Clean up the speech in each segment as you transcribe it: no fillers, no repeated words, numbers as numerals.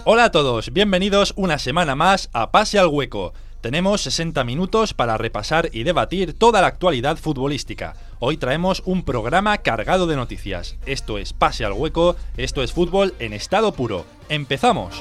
Hola a todos, bienvenidos una semana más a Pase al Hueco. Tenemos 60 minutos para repasar y debatir toda la actualidad futbolística. Hoy traemos un programa cargado de noticias. Esto es Pase al Hueco, esto es fútbol en estado puro. ¡Empezamos!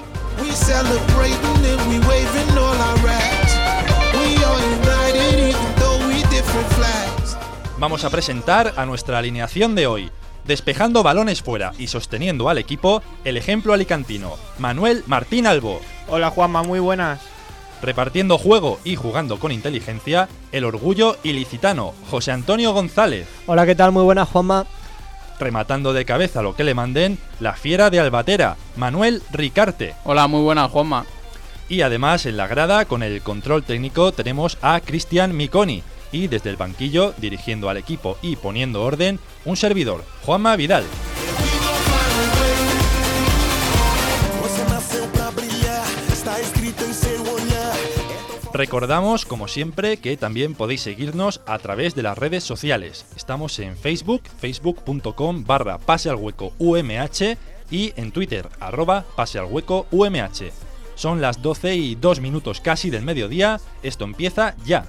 Vamos a presentar a nuestra alineación de hoy. Despejando balones fuera y sosteniendo al equipo, el ejemplo alicantino, Manuel Martín Albo. Hola Juanma, muy buenas. Repartiendo juego y jugando con inteligencia, el orgullo ilicitano, José Antonio González. Hola, ¿qué tal? Muy buenas, Juanma. Rematando de cabeza lo que le manden, la fiera de Albatera, Manuel Ricarte. Hola, muy buenas, Juanma. Y además en la grada, con el control técnico, tenemos a Cristian Miconi. Y desde el banquillo, dirigiendo al equipo y poniendo orden, un servidor, Juanma Vidal. Recordamos, como siempre, que también podéis seguirnos a través de las redes sociales. Estamos en Facebook, facebook.com/pasealhuecoumh y en Twitter, @pasealhuecoumh. Son las 12:02 casi del mediodía, esto empieza ya.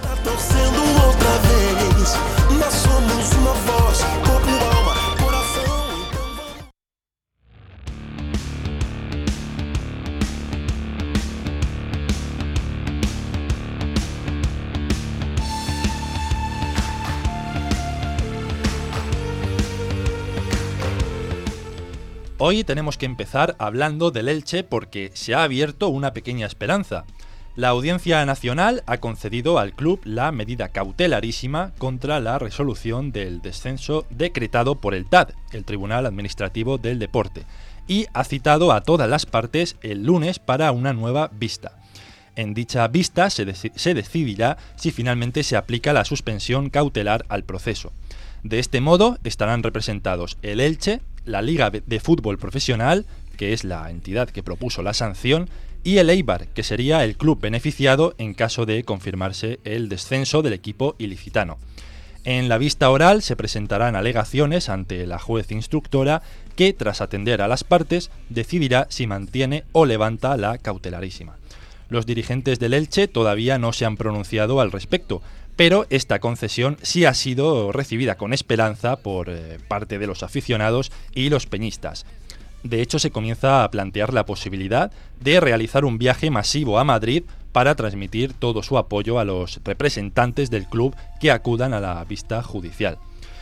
Hoy tenemos que empezar hablando del Elche porque se ha abierto una pequeña esperanza. La Audiencia Nacional ha concedido al club la medida cautelarísima contra la resolución del descenso decretado por el TAD, el Tribunal Administrativo del Deporte, y ha citado a todas las partes el lunes para una nueva vista. En dicha vista se decidirá si finalmente se aplica la suspensión cautelar al proceso. De este modo estarán representados el Elche, la Liga de Fútbol Profesional, que es la entidad que propuso la sanción, y el Eibar, que sería el club beneficiado en caso de confirmarse el descenso del equipo ilicitano. En la vista oral se presentarán alegaciones ante la juez instructora que, tras atender a las partes, decidirá si mantiene o levanta la cautelarísima. Los dirigentes del Elche todavía no se han pronunciado al respecto, pero esta concesión sí ha sido recibida con esperanza por parte de los aficionados y los peñistas. De hecho, se comienza a plantear la posibilidad de realizar un viaje masivo a Madrid para transmitir todo su apoyo a los representantes del club que acudan a la vista judicial.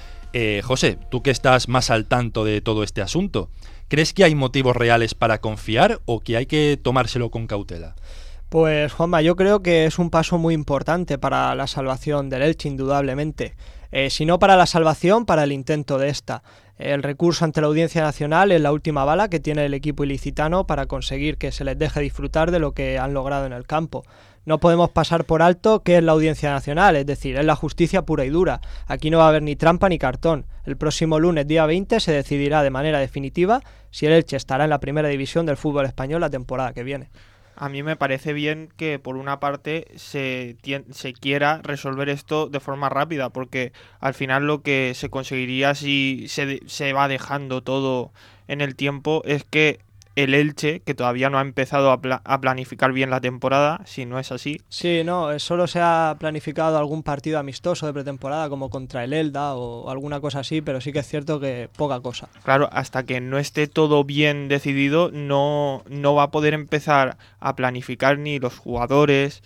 José, tú que estás más al tanto de todo este asunto, ¿crees que hay motivos reales para confiar o que hay que tomárselo con cautela? Pues Juanma, yo creo que es un paso muy importante para la salvación del Elche, indudablemente. Si no para la salvación, para el intento de esta. El recurso ante la Audiencia Nacional es la última bala que tiene el equipo ilicitano para conseguir que se les deje disfrutar de lo que han logrado en el campo. No podemos pasar por alto qué es la Audiencia Nacional, es decir, es la justicia pura y dura. Aquí no va a haber ni trampa ni cartón. El próximo lunes, día 20, se decidirá de manera definitiva si el Elche estará en la primera división del fútbol español la temporada que viene. A mí me parece bien que por una parte se quiera resolver esto de forma rápida, porque al final lo que se conseguiría si se va dejando todo en el tiempo es que el Elche, que todavía no ha empezado a planificar bien la temporada, si no es así. Sí, no, solo se ha planificado algún partido amistoso de pretemporada como contra el Elda o alguna cosa así, pero sí que es cierto que poca cosa. Claro, hasta que no esté todo bien decidido no va a poder empezar a planificar ni los jugadores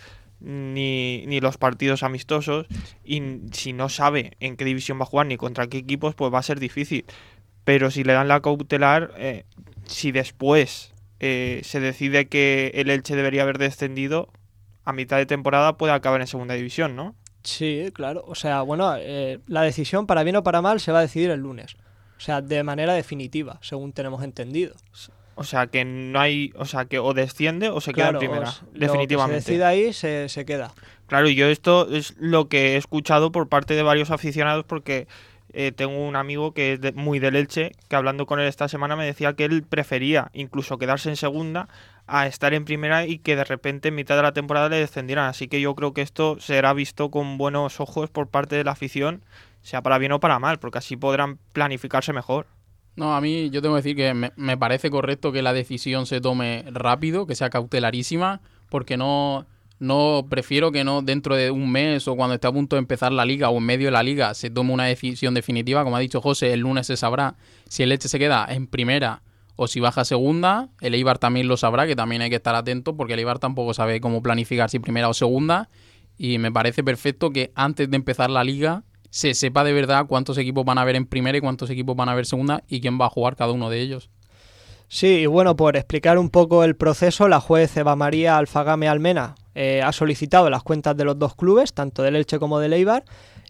ni los partidos amistosos, y si no sabe en qué división va a jugar ni contra qué equipos, pues va a ser difícil. Pero si le dan la cautelar, si después se decide que el Elche debería haber descendido, a mitad de temporada puede acabar en segunda división, ¿no? Sí, claro. O sea, bueno, la decisión, para bien o para mal, se va a decidir el lunes. O sea, de manera definitiva, según tenemos entendido. O sea, que no hay... O sea, que o desciende o se queda en primera, definitivamente. Lo que se decida ahí se queda. Claro, y yo esto es lo que he escuchado por parte de varios aficionados, porque tengo un amigo que es muy del Elche, que hablando con él esta semana me decía que él prefería incluso quedarse en segunda a estar en primera y que de repente en mitad de la temporada le descendieran. Así que yo creo que esto será visto con buenos ojos por parte de la afición, sea para bien o para mal, porque así podrán planificarse mejor. No, a mí yo tengo que decir que me parece correcto que la decisión se tome rápido, que sea cautelarísima, porque no prefiero que no dentro de un mes o cuando esté a punto de empezar la liga o en medio de la liga se tome una decisión definitiva. Como ha dicho José, el lunes se sabrá si el Elche se queda en primera o si baja a segunda. El Eibar también lo sabrá, que también hay que estar atento porque el Eibar tampoco sabe cómo planificar si primera o segunda. Y me parece perfecto que antes de empezar la liga se sepa de verdad cuántos equipos van a haber en primera y cuántos equipos van a haber segunda y quién va a jugar cada uno de ellos. Sí, y bueno, por explicar un poco el proceso, la juez Eva María Alfagame Almena ha solicitado las cuentas de los dos clubes, tanto del Elche como del Eibar,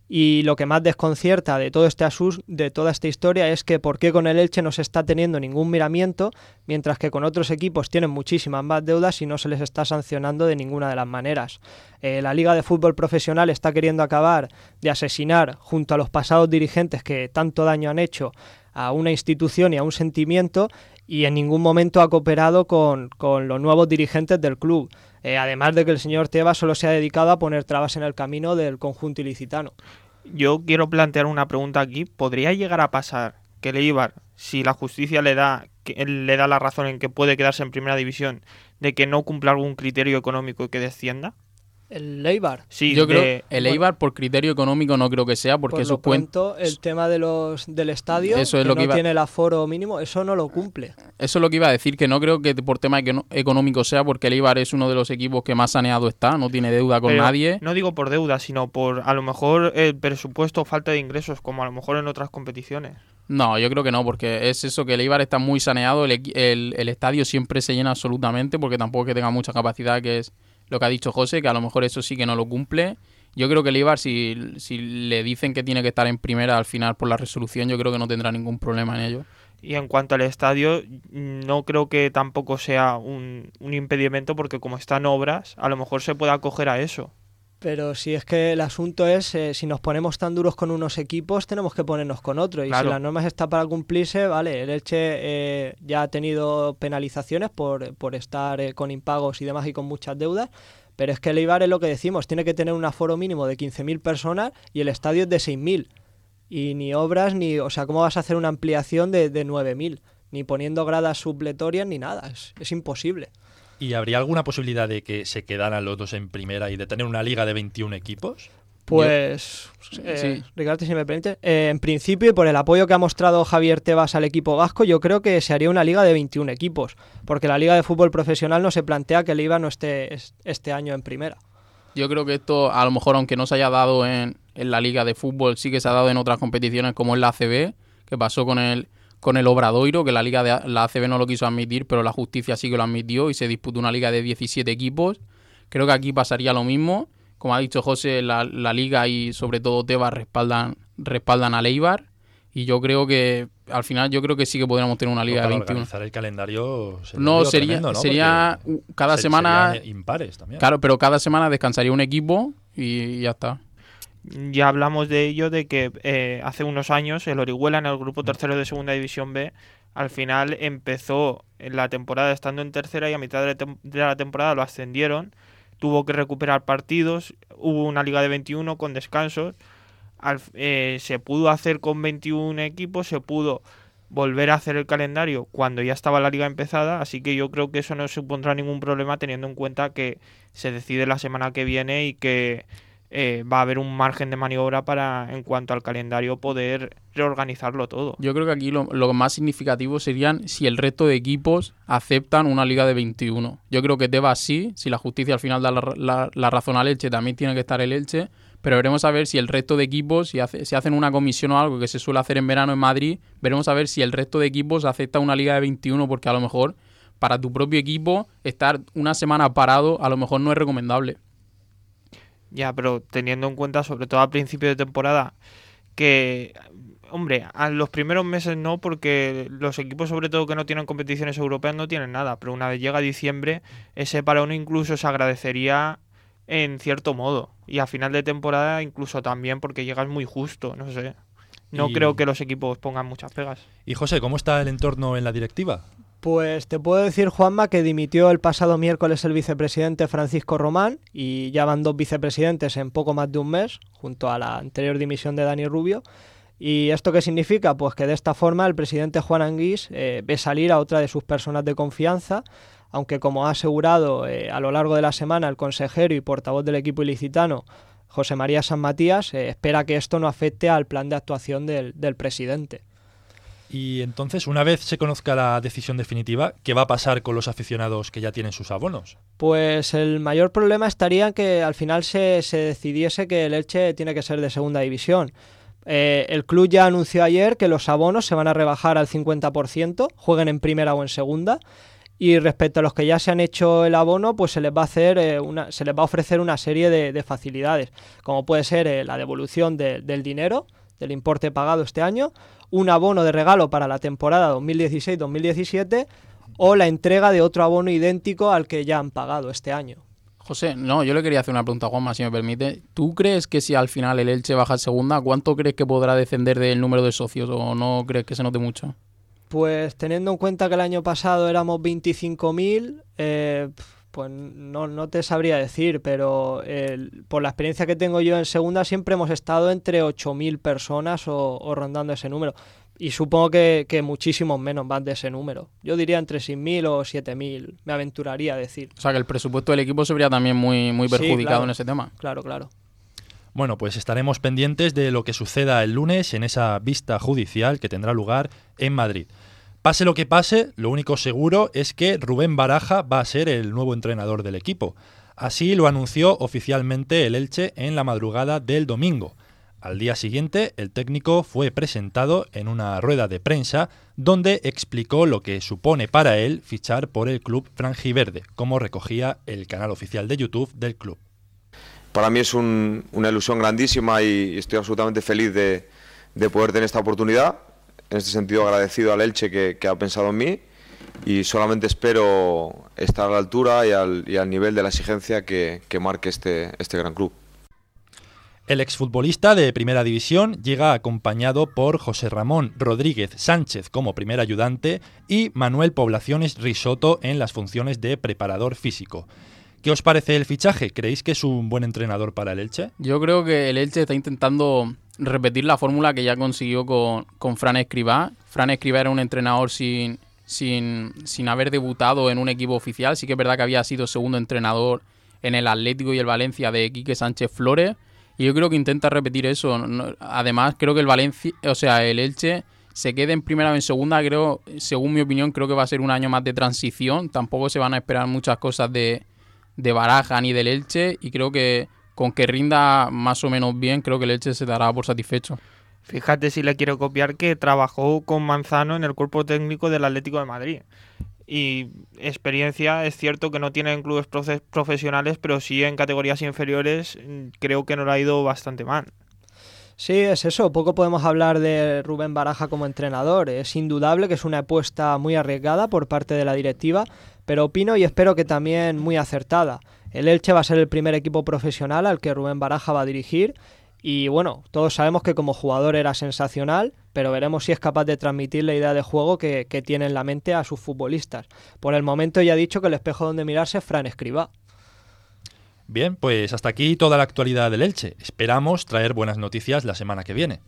y lo que más desconcierta de toda esta historia es que por qué con el Elche no se está teniendo ningún miramiento, mientras que con otros equipos tienen muchísimas más deudas y no se les está sancionando de ninguna de las maneras. La Liga de Fútbol Profesional está queriendo acabar de asesinar, junto a los pasados dirigentes que tanto daño han hecho a una institución y a un sentimiento, y en ningún momento ha cooperado con los nuevos dirigentes del club. Además de que el señor Tebas solo se ha dedicado a poner trabas en el camino del conjunto ilicitano. Yo quiero plantear una pregunta aquí. ¿Podría llegar a pasar que el Eibar, si la justicia le da la razón en que puede quedarse en primera división, de que no cumpla algún criterio económico y que descienda? ¿El Eibar? Sí, yo creo el Eibar por criterio económico no creo que sea, porque eso cuenta. El tema del estadio, eso es que lo que no tiene el aforo mínimo, eso no lo cumple. Eso es lo que iba a decir, que no creo que por tema económico sea, porque el Eibar es uno de los equipos que más saneado está, no tiene deuda con nadie. No digo por deuda, sino por a lo mejor el presupuesto o falta de ingresos, como a lo mejor en otras competiciones. No, yo creo que no, porque es eso, que el Eibar está muy saneado, el estadio siempre se llena absolutamente, porque tampoco es que tenga mucha capacidad, que es lo que ha dicho José, que a lo mejor eso sí que no lo cumple. Yo creo que el Eibar, si le dicen que tiene que estar en primera al final por la resolución, yo creo que no tendrá ningún problema en ello. Y en cuanto al estadio, no creo que tampoco sea un impedimento, porque como están obras, a lo mejor se puede acoger a eso. Pero si es que el asunto es, si nos ponemos tan duros con unos equipos, tenemos que ponernos con otros. Y claro, si las normas están para cumplirse, vale, el Elche ya ha tenido penalizaciones por estar con impagos y demás y con muchas deudas, pero es que el Eibar es lo que decimos, tiene que tener un aforo mínimo de 15.000 personas y el estadio es de 6.000. Y ni obras, o sea, ¿cómo vas a hacer una ampliación de 9.000? Ni poniendo gradas supletorias ni nada, es imposible. ¿Y habría alguna posibilidad de que se quedaran los dos en primera y de tener una liga de 21 equipos? Pues, sí. Ricardo, si me permite, en principio, y por el apoyo que ha mostrado Javier Tebas al equipo vasco, yo creo que se haría una liga de 21 equipos, porque la Liga de Fútbol Profesional no se plantea que el Eibar no esté este año en primera. Yo creo que esto, a lo mejor, aunque no se haya dado en la Liga de Fútbol, sí que se ha dado en otras competiciones como en la ACB, que pasó con el Obradoiro, que la Liga de la ACB no lo quiso admitir, pero la justicia sí que lo admitió y se disputó una liga de 17 equipos. Creo que aquí pasaría lo mismo. Como ha dicho José, la Liga y sobre todo Tebas respaldan al Eibar. Y yo creo que al final sí que podríamos tener una liga de 21. Organizar el calendario sería cada semana impares también. Claro, pero cada semana descansaría un equipo y ya está. Ya hablamos de ello, de que hace unos años el Orihuela en el grupo tercero de Segunda División B al final empezó la temporada estando en tercera y a mitad de la temporada lo ascendieron, tuvo que recuperar partidos, hubo una liga de 21 con descansos, se pudo hacer con 21 equipos, se pudo volver a hacer el calendario cuando ya estaba la liga empezada, así que yo creo que eso no supondrá ningún problema teniendo en cuenta que se decide la semana que viene y que va a haber un margen de maniobra para, en cuanto al calendario, poder reorganizarlo todo. Yo creo que aquí lo más significativo serían si el resto de equipos aceptan una liga de 21. Yo creo que Tebas sí, si la justicia al final da la razón al Elche, también tiene que estar el Elche, pero veremos a ver si el resto de equipos, si hacen una comisión o algo que se suele hacer en verano en Madrid, veremos a ver si el resto de equipos acepta una liga de 21, porque a lo mejor para tu propio equipo estar una semana parado a lo mejor no es recomendable. Ya, pero teniendo en cuenta, sobre todo a principio de temporada, que, hombre, a los primeros meses no, porque los equipos, sobre todo que no tienen competiciones europeas, no tienen nada, pero una vez llega diciembre, ese parón incluso se agradecería en cierto modo, y a final de temporada incluso también, porque llegas muy justo, no sé. No creo que los equipos pongan muchas pegas. Y José, ¿cómo está el entorno en la directiva? Pues te puedo decir, Juanma, que dimitió el pasado miércoles el vicepresidente Francisco Román y ya van 2 vicepresidentes en poco más de un mes, junto a la anterior dimisión de Dani Rubio. ¿Y esto qué significa? Pues que de esta forma el presidente Juan Anguís ve salir a otra de sus personas de confianza, aunque como ha asegurado a lo largo de la semana el consejero y portavoz del equipo ilicitano, José María San Matías, espera que esto no afecte al plan de actuación del presidente. Y entonces, una vez se conozca la decisión definitiva, ¿qué va a pasar con los aficionados que ya tienen sus abonos? Pues el mayor problema estaría en que al final se decidiese que el Elche tiene que ser de segunda división. El club ya anunció ayer que los abonos se van a rebajar al 50%, jueguen en primera o en segunda. Y respecto a los que ya se han hecho el abono, pues se les va a hacer se les va a ofrecer una serie de facilidades, como puede ser la devolución del dinero, del importe pagado este año, un abono de regalo para la temporada 2016-2017 o la entrega de otro abono idéntico al que ya han pagado este año. José, no, yo le quería hacer una pregunta a Juanma, si me permite. ¿Tú crees que si al final el Elche baja a segunda, cuánto crees que podrá descender del número de socios o no crees que se note mucho? Pues teniendo en cuenta que el año pasado éramos 25.000, pues no te sabría decir, pero por la experiencia que tengo yo en segunda siempre hemos estado entre 8.000 personas o rondando ese número. Y supongo que muchísimos menos van de ese número. Yo diría entre 6.000 o 7.000, me aventuraría a decir. O sea que el presupuesto del equipo se vería también muy perjudicado, sí, claro, en ese tema. Claro, claro. Bueno, pues estaremos pendientes de lo que suceda el lunes en esa vista judicial que tendrá lugar en Madrid. Pase lo que pase, lo único seguro es que Rubén Baraja va a ser el nuevo entrenador del equipo. Así lo anunció oficialmente el Elche en la madrugada del domingo. Al día siguiente, el técnico fue presentado en una rueda de prensa donde explicó lo que supone para él fichar por el club franjiverde, como recogía el canal oficial de YouTube del club. Para mí es una ilusión grandísima y estoy absolutamente feliz de poder tener esta oportunidad. En este sentido, agradecido al Elche que ha pensado en mí y solamente espero estar a la altura y al nivel de la exigencia que marque este gran club. El exfutbolista de Primera División llega acompañado por José Ramón Rodríguez Sánchez como primer ayudante y Manuel Poblaciones Risotto en las funciones de preparador físico. ¿Qué os parece el fichaje? ¿Creéis que es un buen entrenador para el Elche? Yo creo que el Elche está intentando repetir la fórmula que ya consiguió con Fran Escribá. Fran Escribá era un entrenador sin haber debutado en un equipo oficial. Sí que es verdad que había sido segundo entrenador en el Atlético y el Valencia de Quique Sánchez Flores. Y yo creo que intenta repetir eso. Además, creo que el Elche se quede en primera o en segunda. Creo, según mi opinión, creo que va a ser un año más de transición. Tampoco se van a esperar muchas cosas de Baraja ni del Elche. Y creo que con que rinda más o menos bien, creo que el Elche se dará por satisfecho. Fíjate si le quiero copiar que trabajó con Manzano en el cuerpo técnico del Atlético de Madrid. Y experiencia, es cierto que no tiene en clubes profesionales, pero sí en categorías inferiores creo que no le ha ido bastante mal. Sí, es eso. Poco podemos hablar de Rubén Baraja como entrenador. Es indudable que es una apuesta muy arriesgada por parte de la directiva, pero opino y espero que también muy acertada. El Elche va a ser el primer equipo profesional al que Rubén Baraja va a dirigir. Y bueno, todos sabemos que como jugador era sensacional, pero veremos si es capaz de transmitir la idea de juego que tiene en la mente a sus futbolistas. Por el momento ya ha dicho que el espejo donde mirarse es Fran Escribá. Bien, pues hasta aquí toda la actualidad del Elche. Esperamos traer buenas noticias la semana que viene.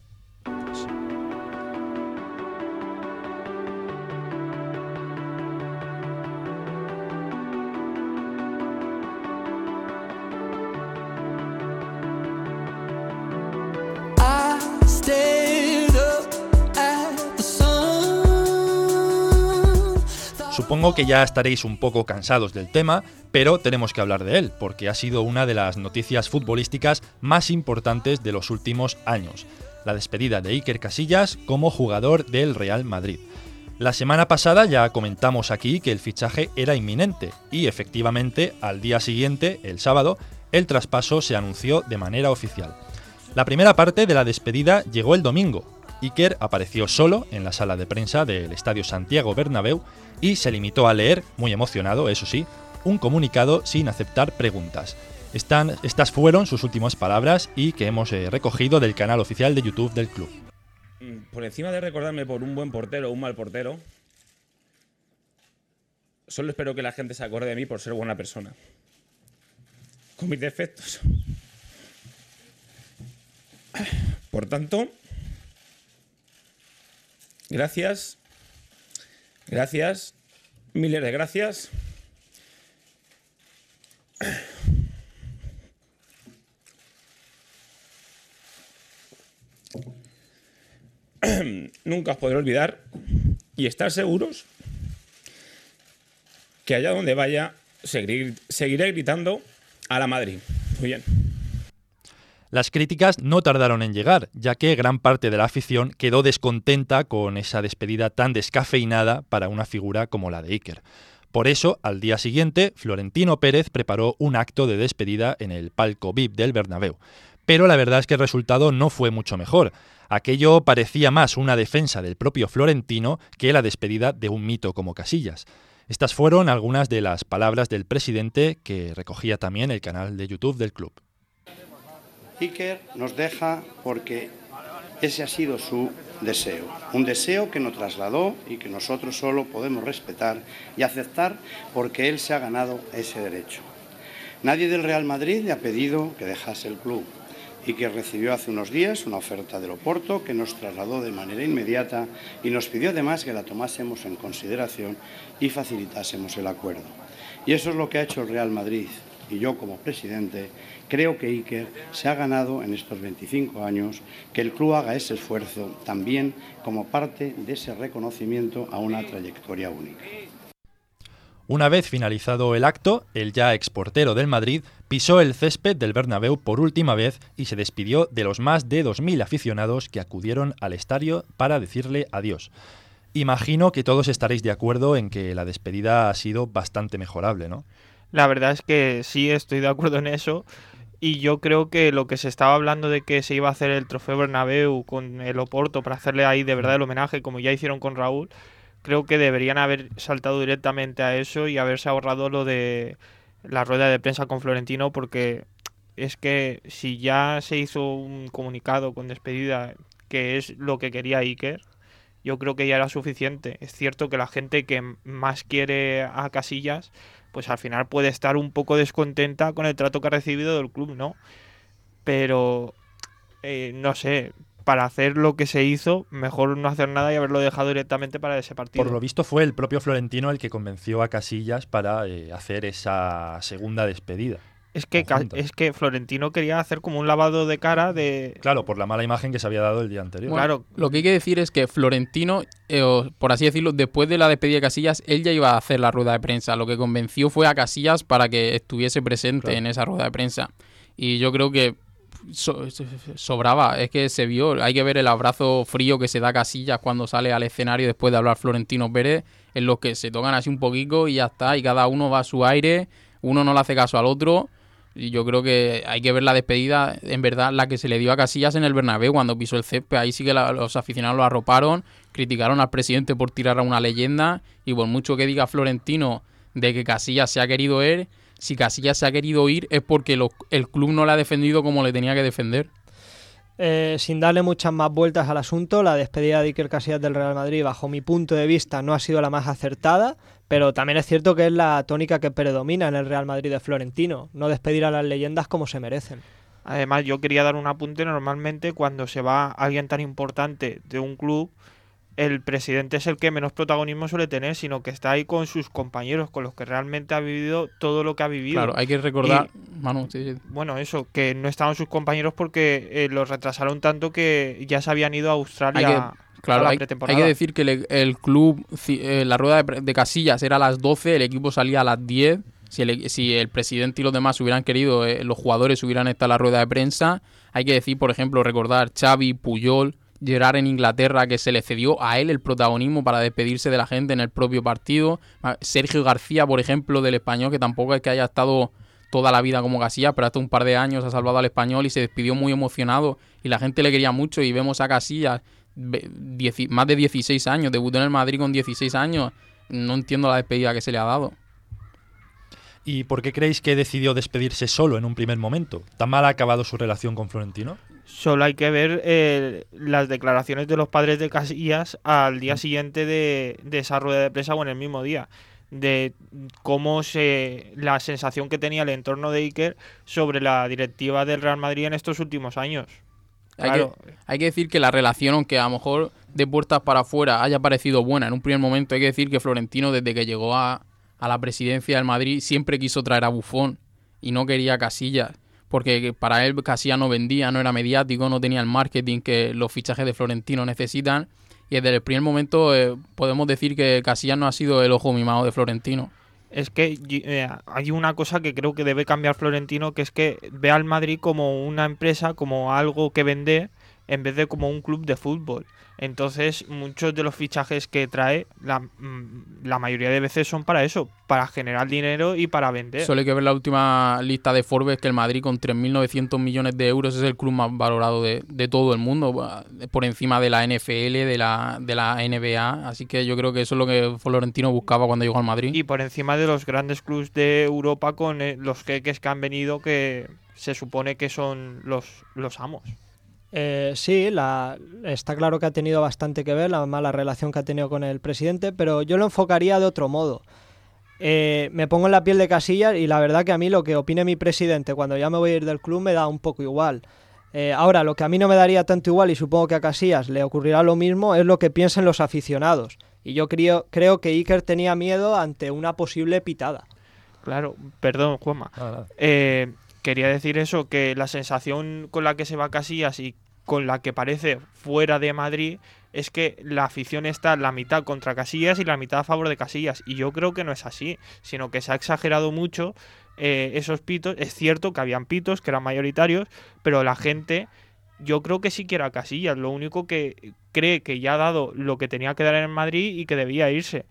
Supongo que ya estaréis un poco cansados del tema, pero tenemos que hablar de él, porque ha sido una de las noticias futbolísticas más importantes de los últimos años, la despedida de Iker Casillas como jugador del Real Madrid. La semana pasada ya comentamos aquí que el fichaje era inminente, y efectivamente, al día siguiente, el sábado, el traspaso se anunció de manera oficial. La primera parte de la despedida llegó el domingo. Iker apareció solo en la sala de prensa del Estadio Santiago Bernabéu y se limitó a leer, muy emocionado, eso sí, un comunicado sin aceptar preguntas. Estas fueron sus últimas palabras y que hemos recogido del canal oficial de YouTube del club. Por encima de recordarme por un buen portero o un mal portero, solo espero que la gente se acuerde de mí por ser buena persona. Con mis defectos. Por tanto, Gracias. Gracias. Miles de gracias. Nunca os podré olvidar y estar seguros que allá donde vaya seguiré gritando a la Madrid. Muy bien. Las críticas no tardaron en llegar, ya que gran parte de la afición quedó descontenta con esa despedida tan descafeinada para una figura como la de Iker. Por eso, al día siguiente, Florentino Pérez preparó un acto de despedida en el palco VIP del Bernabéu. Pero la verdad es que el resultado no fue mucho mejor. Aquello parecía más una defensa del propio Florentino que la despedida de un mito como Casillas. Estas fueron algunas de las palabras del presidente que recogía también el canal de YouTube del club. Iker nos deja porque ese ha sido su deseo, un deseo que nos trasladó y que nosotros solo podemos respetar y aceptar porque él se ha ganado ese derecho. Nadie del Real Madrid le ha pedido que dejase el club y que recibió hace unos días una oferta del Oporto que nos trasladó de manera inmediata y nos pidió además que la tomásemos en consideración y facilitásemos el acuerdo. Y eso es lo que ha hecho el Real Madrid. Y yo, como presidente, creo que Iker se ha ganado en estos 25 años que el club haga ese esfuerzo también como parte de ese reconocimiento a una trayectoria única. Una vez finalizado el acto, el ya exportero del Madrid pisó el césped del Bernabéu por última vez y se despidió de los más de 2.000 aficionados que acudieron al estadio para decirle adiós. Imagino que todos estaréis de acuerdo en que la despedida ha sido bastante mejorable, ¿no? La verdad es que sí, estoy de acuerdo en eso. Y yo creo que lo que se estaba hablando de que se iba a hacer el trofeo Bernabéu con el Oporto para hacerle ahí de verdad el homenaje, como ya hicieron con Raúl, creo que deberían haber saltado directamente a eso y haberse ahorrado lo de la rueda de prensa con Florentino, porque es que si ya se hizo un comunicado con despedida, que es lo que quería Iker, yo creo que ya era suficiente. Es cierto que la gente que más quiere a Casillas, pues al final puede estar un poco descontenta con el trato que ha recibido del club, ¿no? Pero, no sé, para hacer lo que se hizo, mejor no hacer nada y haberlo dejado directamente para ese partido. Por lo visto fue el propio Florentino el que convenció a Casillas para hacer esa segunda despedida. Es que Florentino quería hacer como un lavado de cara de... Claro, por la mala imagen que se había dado el día anterior. Bueno, Claro. lo que hay que decir es que Florentino, por así decirlo, después de la despedida de Casillas, él ya iba a hacer la rueda de prensa. Lo que convenció fue a Casillas para que estuviese presente en esa rueda de prensa. Y yo creo que sobraba, es que se vio, hay que ver el abrazo frío que se da Casillas cuando sale al escenario después de hablar Florentino Pérez, en los que se tocan así un poquito y ya está, y cada uno va a su aire, uno no le hace caso al otro. Y yo creo que hay que ver la despedida, en verdad, la que se le dio a Casillas en el Bernabéu cuando pisó el césped. Ahí sí que los aficionados lo arroparon, criticaron al presidente por tirar a una leyenda, y por mucho que diga Florentino de que Casillas se ha querido ir, si Casillas se ha querido ir es porque el club no le ha defendido como le tenía que defender. Sin darle muchas más vueltas al asunto, la despedida de Iker Casillas del Real Madrid, bajo mi punto de vista, no ha sido la más acertada, pero también es cierto que es la tónica que predomina en el Real Madrid de Florentino, no despedir a las leyendas como se merecen. Además, yo quería dar un apunte. Normalmente cuando se va alguien tan importante de un club, el presidente es el que menos protagonismo suele tener, sino que está ahí con sus compañeros, con los que realmente ha vivido todo lo que ha vivido. Claro, hay que recordar, Manu, sí. Bueno, eso, que no estaban sus compañeros porque los retrasaron tanto que ya se habían ido a Australia. Claro, a la hay pretemporada. que decir que el club, la rueda de Casillas era a las 12, el equipo salía a las 10. Si el presidente y los demás hubieran querido, los jugadores hubieran estado en la rueda de prensa. Hay que decir, por ejemplo, recordar Xavi, Puyol, Gerrard en Inglaterra, que se le cedió a él el protagonismo para despedirse de la gente en el propio partido. Sergio García, por ejemplo, del Español, que tampoco es que haya estado toda la vida como Casillas, pero hasta un par de años ha salvado al Español y se despidió muy emocionado y la gente le quería mucho. Y vemos a Casillas, más de 16 años, debutó en el Madrid con 16 años. No entiendo la despedida que se le ha dado. ¿Y por qué creéis que decidió despedirse solo en un primer momento? ¿Tan mal ha acabado su relación con Florentino? Solo hay que ver las declaraciones de los padres de Casillas al día siguiente de esa rueda de prensa o en el mismo día, de cómo la sensación que tenía el entorno de Iker sobre la directiva del Real Madrid en estos últimos años. Claro. Hay que decir que la relación, aunque a lo mejor de puertas para afuera haya parecido buena en un primer momento, hay que decir que Florentino, desde que llegó a la presidencia del Madrid, siempre quiso traer a Buffon y no quería a Casillas, porque para él Casillas no vendía, no era mediático, no tenía el marketing que los fichajes de Florentino necesitan, y desde el primer momento podemos decir que Casillas no ha sido el ojo mimado de Florentino. Es que hay una cosa que creo que debe cambiar Florentino, que es que ve al Madrid como una empresa, como algo que vender, en vez de como un club de fútbol. Entonces, muchos de los fichajes que trae, la mayoría de veces son para eso, para generar dinero y para vender. Solo hay que ver la última lista de Forbes, que el Madrid con 3.900 millones de euros es el club más valorado de todo el mundo, por encima de la NFL, de la NBA. Así que yo creo que eso es lo que Florentino buscaba cuando llegó al Madrid. Y por encima de los grandes clubes de Europa con los jeques que han venido, que se supone que son los amos. Sí, está claro que ha tenido bastante que ver la mala relación que ha tenido con el presidente, pero yo lo enfocaría de otro modo. Me pongo en la piel de Casillas y la verdad que a mí lo que opine mi presidente cuando ya me voy a ir del club me da un poco igual. Ahora, lo que a mí no me daría tanto igual, y supongo que a Casillas le ocurrirá lo mismo, es lo que piensen los aficionados. Y yo creo que Iker tenía miedo ante una posible pitada. Claro, perdón, Juanma. Quería decir eso, que la sensación con la que se va Casillas y con la que parece fuera de Madrid es que la afición está la mitad contra Casillas y la mitad a favor de Casillas. Y yo creo que no es así, sino que se ha exagerado mucho esos pitos. Es cierto que habían pitos, que eran mayoritarios, pero la gente, yo creo que sí quiere a Casillas. Lo único que cree que ya ha dado lo que tenía que dar en Madrid y que debía irse.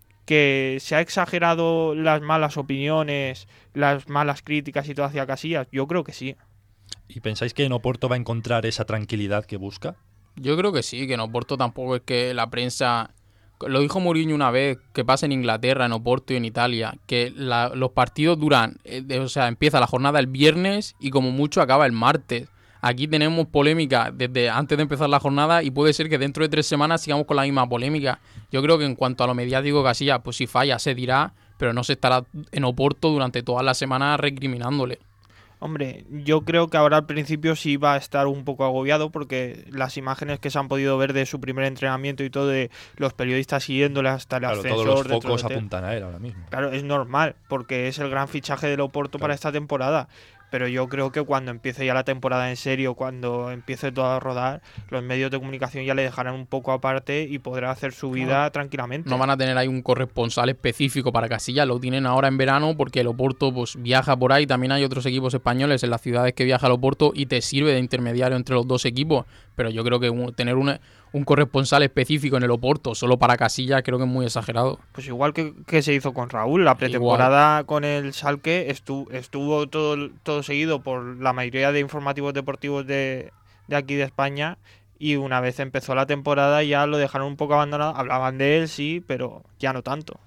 Que se ha exagerado las malas opiniones, las malas críticas y todo hacia Casillas, yo creo que sí. ¿Y pensáis que en Oporto va a encontrar esa tranquilidad que busca? Yo creo que sí, que en Oporto tampoco es que la prensa... Lo dijo Mourinho una vez, que pasa en Inglaterra, en Oporto y en Italia, que los partidos duran, o sea, empieza la jornada el viernes y como mucho acaba el martes. Aquí tenemos polémica desde antes de empezar la jornada y puede ser que dentro de 3 semanas sigamos con la misma polémica. Yo creo que en cuanto a lo mediático, Casillas, pues si falla se dirá, pero no se estará en Oporto durante toda la semana recriminándole. Hombre, yo creo que ahora al principio sí va a estar un poco agobiado, porque las imágenes que se han podido ver de su primer entrenamiento y todo, de los periodistas siguiéndole hasta el ascensor... Todos los focos apuntan a él ahora mismo. Claro, es normal, porque es el gran fichaje del Oporto para esta temporada. Pero yo creo que cuando empiece ya la temporada en serio, cuando empiece todo a rodar, los medios de comunicación ya le dejarán un poco aparte y podrá hacer su vida tranquilamente. No van a tener ahí un corresponsal específico para Casillas, lo tienen ahora en verano porque el Oporto pues viaja por ahí, también hay otros equipos españoles en las ciudades que viaja el Oporto y te sirve de intermediario entre los dos equipos, pero yo creo que tener un corresponsal específico en el Oporto solo para Casillas creo que es muy exagerado. Pues igual que se hizo con Raúl, la pretemporada con el Schalke estuvo todo seguido por la mayoría de informativos deportivos de aquí de España, y una vez empezó la temporada ya lo dejaron un poco abandonado. Hablaban de él, sí, pero ya no tanto.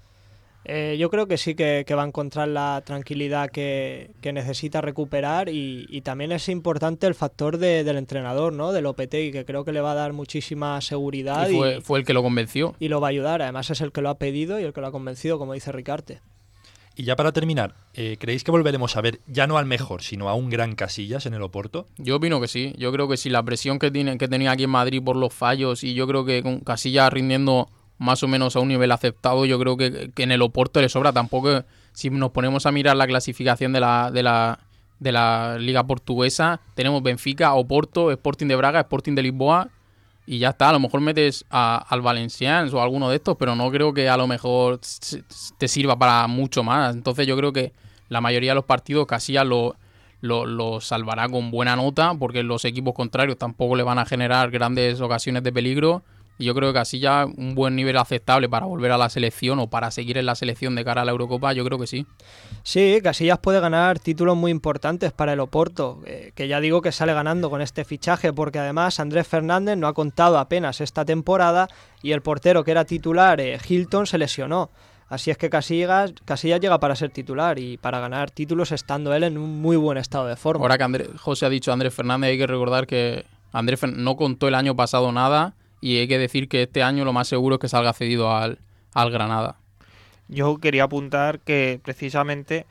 Yo creo que sí que va a encontrar la tranquilidad que necesita recuperar, y también es importante el factor del entrenador, ¿no? De Lopetegui, que creo que le va a dar muchísima seguridad. Y fue el que lo convenció. Y lo va a ayudar, además es el que lo ha pedido y el que lo ha convencido, como dice Ricarte. Y ya para terminar, ¿creéis que volveremos a ver ya no al mejor, sino a un gran Casillas en el Oporto? Yo opino que sí. Yo creo que sí, la presión que tenía aquí en Madrid por los fallos, y yo creo que con Casillas rindiendo más o menos a un nivel aceptado, yo creo que en el Oporto le sobra. Tampoco, si nos ponemos a mirar la clasificación de la Liga Portuguesa, tenemos Benfica, Oporto, Sporting de Braga, Sporting de Lisboa, y ya está. A lo mejor metes al Valenciennes o alguno de estos, pero no creo que a lo mejor te sirva para mucho más. Entonces yo creo que la mayoría de los partidos Casillas lo salvará con buena nota, porque los equipos contrarios tampoco le van a generar grandes ocasiones de peligro. Y yo creo que Casillas un buen nivel aceptable para volver a la selección o para seguir en la selección de cara a la Eurocopa, yo creo que sí. Sí, Casillas puede ganar títulos muy importantes para el Oporto, que ya digo que sale ganando con este fichaje, porque además Andrés Fernández no ha contado apenas esta temporada y el portero que era titular, Hilton, se lesionó. Así es que Casillas llega para ser titular y para ganar títulos estando él en un muy buen estado de forma. Ahora que José ha dicho Andrés Fernández, hay que recordar que Andrés no contó el año pasado nada. Y hay que decir que este año lo más seguro es que salga cedido al Granada. Yo quería apuntar que precisamente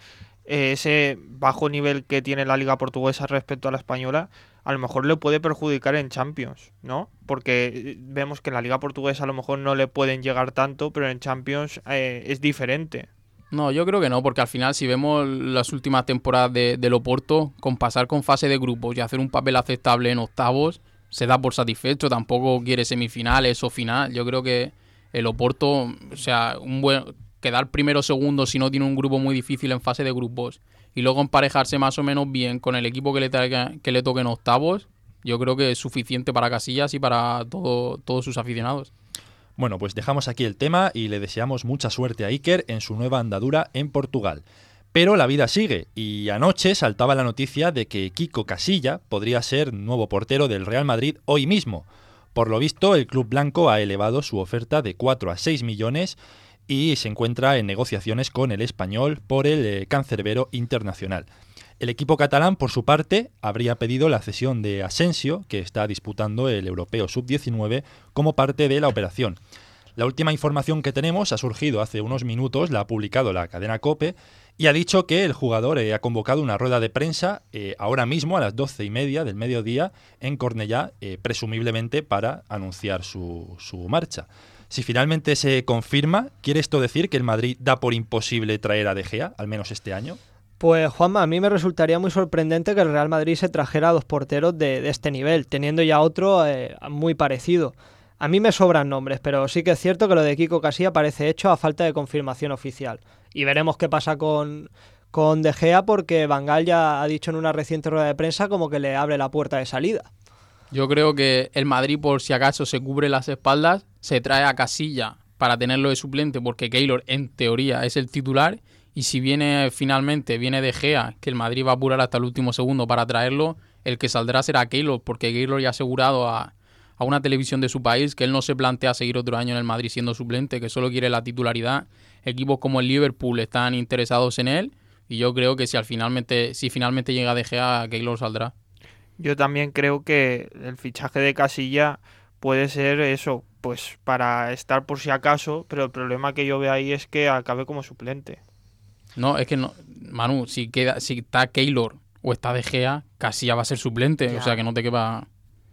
ese bajo nivel que tiene la liga portuguesa respecto a la española, a lo mejor le puede perjudicar en Champions, ¿no? Porque vemos que en la liga portuguesa a lo mejor no le pueden llegar tanto, pero en Champions es diferente. No, yo creo que no, porque al final si vemos las últimas temporadas del Oporto, con pasar con fase de grupos y hacer un papel aceptable en octavos, se da por satisfecho, tampoco quiere semifinales o final. Yo creo que el Oporto, o sea, quedar primero o segundo si no tiene un grupo muy difícil en fase de grupos y luego emparejarse más o menos bien con el equipo que le toque en octavos, yo creo que es suficiente para Casillas y para todos sus aficionados. Bueno, pues dejamos aquí el tema y le deseamos mucha suerte a Iker en su nueva andadura en Portugal. Pero la vida sigue y anoche saltaba la noticia de que Kiko Casilla podría ser nuevo portero del Real Madrid hoy mismo. Por lo visto, el club blanco ha elevado su oferta de 4 a 6 millones y se encuentra en negociaciones con el Español por el Cancerbero Internacional. El equipo catalán, por su parte, habría pedido la cesión de Asensio, que está disputando el Europeo Sub-19, como parte de la operación. La última información que tenemos ha surgido hace unos minutos, la ha publicado la cadena COPE, y ha dicho que el jugador ha convocado una rueda de prensa ahora mismo a las 12:30 del mediodía en Cornellá, presumiblemente para anunciar su marcha. Si finalmente se confirma, ¿quiere esto decir que el Madrid da por imposible traer a De Gea, al menos este año? Pues Juanma, a mí me resultaría muy sorprendente que el Real Madrid se trajera a dos porteros de este nivel, teniendo ya otro muy parecido. A mí me sobran nombres, pero sí que es cierto que lo de Kiko Casilla parece hecho a falta de confirmación oficial. Y veremos qué pasa con De Gea, porque Van Gaal ya ha dicho en una reciente rueda de prensa como que le abre la puerta de salida. Yo creo que el Madrid, por si acaso se cubre las espaldas, se trae a Casilla para tenerlo de suplente, porque Keylor en teoría es el titular, y si finalmente viene De Gea, que el Madrid va a apurar hasta el último segundo para traerlo, el que saldrá será Keylor, porque Keylor ya ha asegurado a una televisión de su país que él no se plantea seguir otro año en el Madrid siendo suplente, que solo quiere la titularidad. Equipos como el Liverpool están interesados en él, y yo creo que si finalmente llega De Gea, Keylor saldrá. Yo también creo que el fichaje de Casilla puede ser eso, pues para estar por si acaso, pero el problema que yo veo ahí es que acabe como suplente. No, es que no, Manu, si está Keylor o está De Gea, Casilla va a ser suplente, o sea que no te quepa.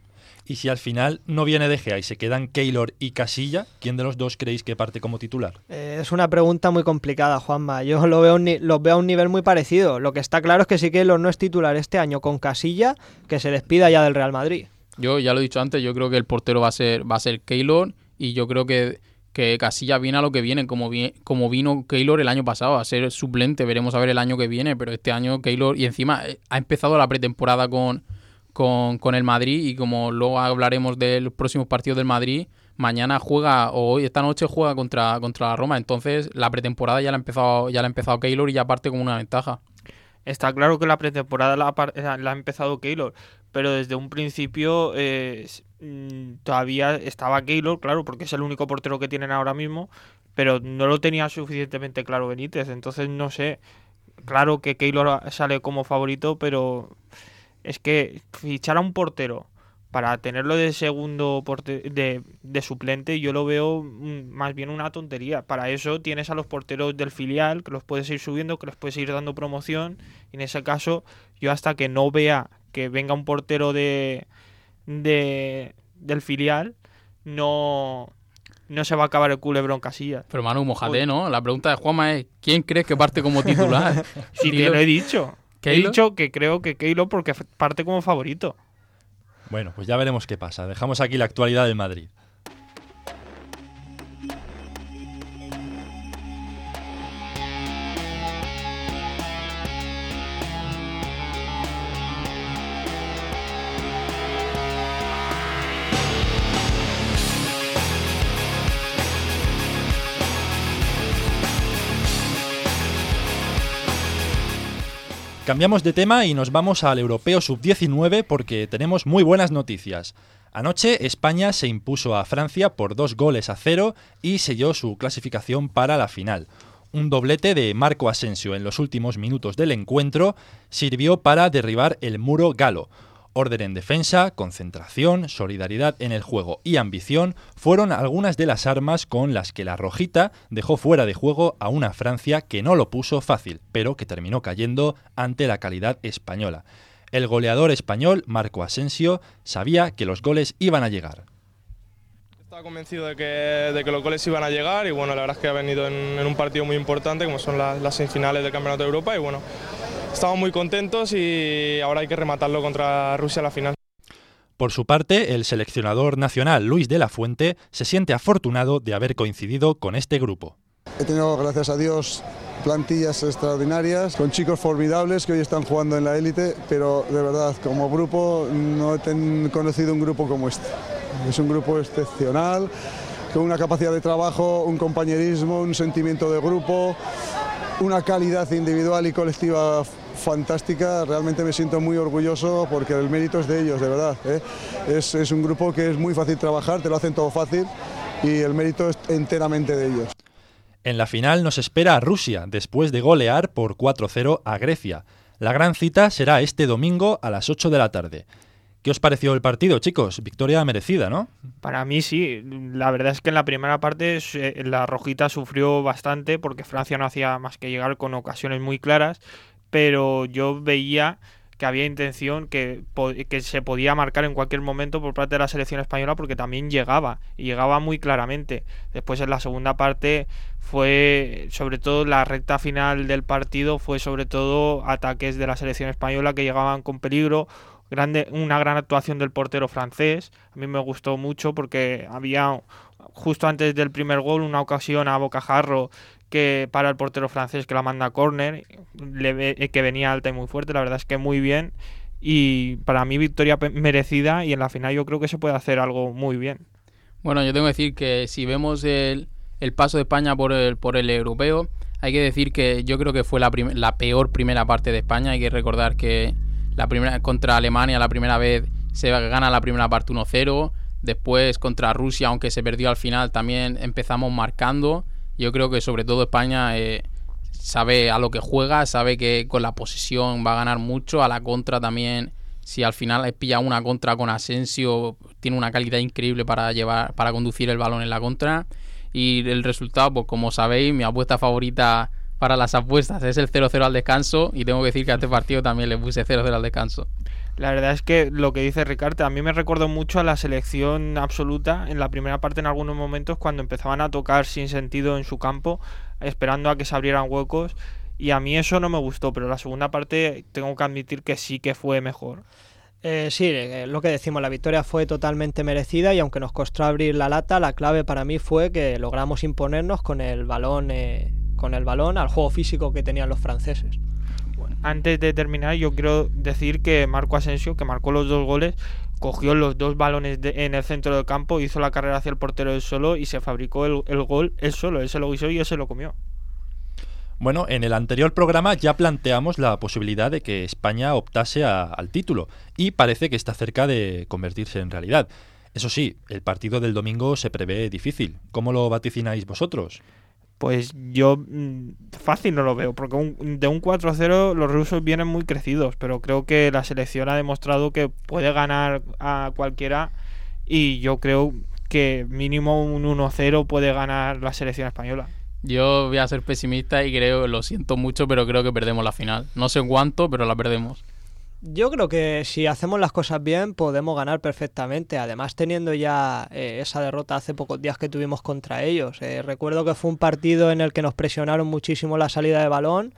Y si al final no viene De Gea y se quedan Keylor y Casilla, ¿quién de los dos creéis que parte como titular? Es una pregunta muy complicada, Juanma. Yo los veo a un nivel muy parecido. Lo que está claro es que si Keylor no es titular este año con Casilla, que se despida ya del Real Madrid. Yo ya lo he dicho antes, yo creo que el portero va a ser Keylor, y yo creo que Casilla viene a lo que viene, como vino Keylor el año pasado, a ser suplente. Veremos a ver el año que viene, pero este año Keylor, y encima ha empezado la pretemporada con el Madrid, y como luego hablaremos de los próximos partidos del Madrid, mañana juega, o hoy esta noche juega contra la Roma. Entonces la pretemporada ya la ha empezado Keylor y ya parte con una ventaja. Está claro que la pretemporada la ha empezado Keylor, pero desde un principio todavía estaba Keylor, claro, porque es el único portero que tienen ahora mismo, pero no lo tenía suficientemente claro Benítez. Entonces no sé, claro que Keylor sale como favorito, pero es que fichar a un portero para tenerlo de segundo de suplente, yo lo veo más bien una tontería. Para eso tienes a los porteros del filial, que los puedes ir subiendo, que los puedes ir dando promoción, y en ese caso yo hasta que no vea que venga un portero del filial, no se va a acabar el culebrón Casillas. Pero Manu, mójate, ¿no? La pregunta de Juanma es, ¿quién crees que parte como titular? Sí, te lo he dicho. ¿Keylor? He dicho que creo que Keylor porque parte como favorito. Bueno, pues ya veremos qué pasa. Dejamos aquí la actualidad del Madrid. Cambiamos de tema y nos vamos al Europeo Sub-19 porque tenemos muy buenas noticias. Anoche España se impuso a Francia por 2-0 y selló su clasificación para la final. Un doblete de Marco Asensio en los últimos minutos del encuentro sirvió para derribar el muro galo. Orden en defensa, concentración, solidaridad en el juego y ambición fueron algunas de las armas con las que la rojita dejó fuera de juego a una Francia que no lo puso fácil, pero que terminó cayendo ante la calidad española. El goleador español, Marco Asensio, sabía que los goles iban a llegar. Estaba convencido de que los goles iban a llegar y bueno, la verdad es que ha venido en un partido muy importante como son las semifinales del Campeonato de Europa y bueno, estamos muy contentos y ahora hay que rematarlo contra Rusia a la final. Por su parte, el seleccionador nacional Luis de la Fuente se siente afortunado de haber coincidido con este grupo. He tenido, gracias a Dios, plantillas extraordinarias, con chicos formidables que hoy están jugando en la élite, pero de verdad, como grupo, no he conocido un grupo como este. Es un grupo excepcional, con una capacidad de trabajo, un compañerismo, un sentimiento de grupo, una calidad individual y colectiva fantástica. Realmente me siento muy orgulloso porque el mérito es de ellos, de verdad. Es un grupo que es muy fácil trabajar, te lo hacen todo fácil y el mérito es enteramente de ellos. En la final nos espera a Rusia, después de golear por 4-0 a Grecia. La gran cita será este domingo a las 8 de la tarde. ¿Qué os pareció el partido, chicos? Victoria merecida, ¿no? Para mí sí. La verdad es que en la primera parte la rojita sufrió bastante porque Francia no hacía más que llegar con ocasiones muy claras, pero yo veía que había intención, que se podía marcar en cualquier momento por parte de la selección española porque también llegaba, y llegaba muy claramente. Después en la segunda parte fue, sobre todo la recta final del partido, fue sobre todo ataques de la selección española que llegaban con peligro. Una gran actuación del portero francés, a mí me gustó mucho porque había justo antes del primer gol una ocasión a bocajarro que para el portero francés que la manda a córner, que venía alta y muy fuerte, la verdad es que muy bien y para mí victoria merecida y en la final yo creo que se puede hacer algo muy bien. Bueno, yo tengo que decir que si vemos el paso de España por el europeo, hay que decir que yo creo que fue la peor primera parte de España. Hay que recordar que la primera contra Alemania, la primera vez se gana la primera parte 1-0. Después contra Rusia, aunque se perdió al final, también empezamos marcando. Yo creo que sobre todo España sabe a lo que juega, sabe que con la posesión va a ganar mucho. A la contra también, si al final pilla una contra con Asensio, tiene una calidad increíble para conducir el balón en la contra. Y el resultado, pues como sabéis, mi apuesta favorita para las apuestas es el 0-0 al descanso y tengo que decir que a este partido también le puse 0-0 al descanso. La verdad es que lo que dice Ricardo a mí me recordó mucho a la selección absoluta en la primera parte en algunos momentos cuando empezaban a tocar sin sentido en su campo esperando a que se abrieran huecos y a mí eso no me gustó, pero la segunda parte tengo que admitir que sí que fue mejor. Sí, lo que decimos, la victoria fue totalmente merecida y aunque nos costó abrir la lata, la clave para mí fue que logramos imponernos con el balón al juego físico que tenían los franceses. Antes de terminar, yo quiero decir que Marco Asensio, que marcó los 2 goles, cogió los 2 balones en el centro del campo, hizo la carrera hacia el portero él solo y se fabricó el gol él solo, él se lo guisó y él se lo comió. Bueno, en el anterior programa ya planteamos la posibilidad de que España optase al título y parece que está cerca de convertirse en realidad. Eso sí, el partido del domingo se prevé difícil. ¿Cómo lo vaticináis vosotros? Pues yo fácil no lo veo, porque de un 4-0 los rusos vienen muy crecidos, pero creo que la selección ha demostrado que puede ganar a cualquiera y yo creo que mínimo un 1-0 puede ganar la selección española. Yo voy a ser pesimista y lo siento mucho, pero creo que perdemos la final. No sé cuánto, pero la perdemos. Yo creo que si hacemos las cosas bien podemos ganar perfectamente, además teniendo ya esa derrota hace pocos días que tuvimos contra ellos. Recuerdo que fue un partido en el que nos presionaron muchísimo la salida de balón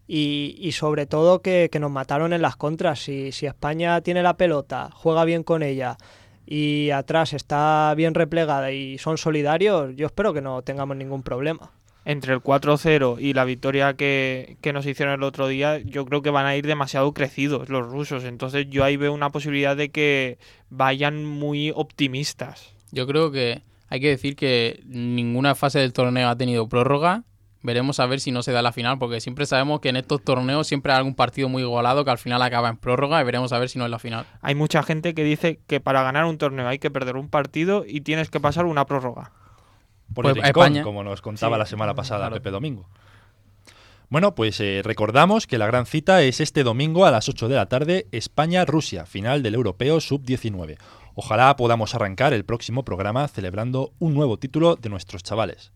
y sobre todo que nos mataron en las contras. Si España tiene la pelota, juega bien con ella y atrás está bien replegada y son solidarios, yo espero que no tengamos ningún problema. Entre el 4-0 y la victoria que nos hicieron el otro día, yo creo que van a ir demasiado crecidos los rusos. Entonces yo ahí veo una posibilidad de que vayan muy optimistas. Yo creo que hay que decir que ninguna fase del torneo ha tenido prórroga. Veremos a ver si no se da la final, porque siempre sabemos que en estos torneos siempre hay algún partido muy igualado que al final acaba en prórroga y veremos a ver si no es la final. Hay mucha gente que dice que para ganar un torneo hay que perder un partido y tienes que pasar una prórroga. Por el rincón, como nos contaba la semana pasada, claro. Pepe Domingo. Bueno, pues recordamos que la gran cita es este domingo a las 8 de la tarde, España-Rusia, final del Europeo Sub-19. Ojalá podamos arrancar el próximo programa celebrando un nuevo título de nuestros chavales.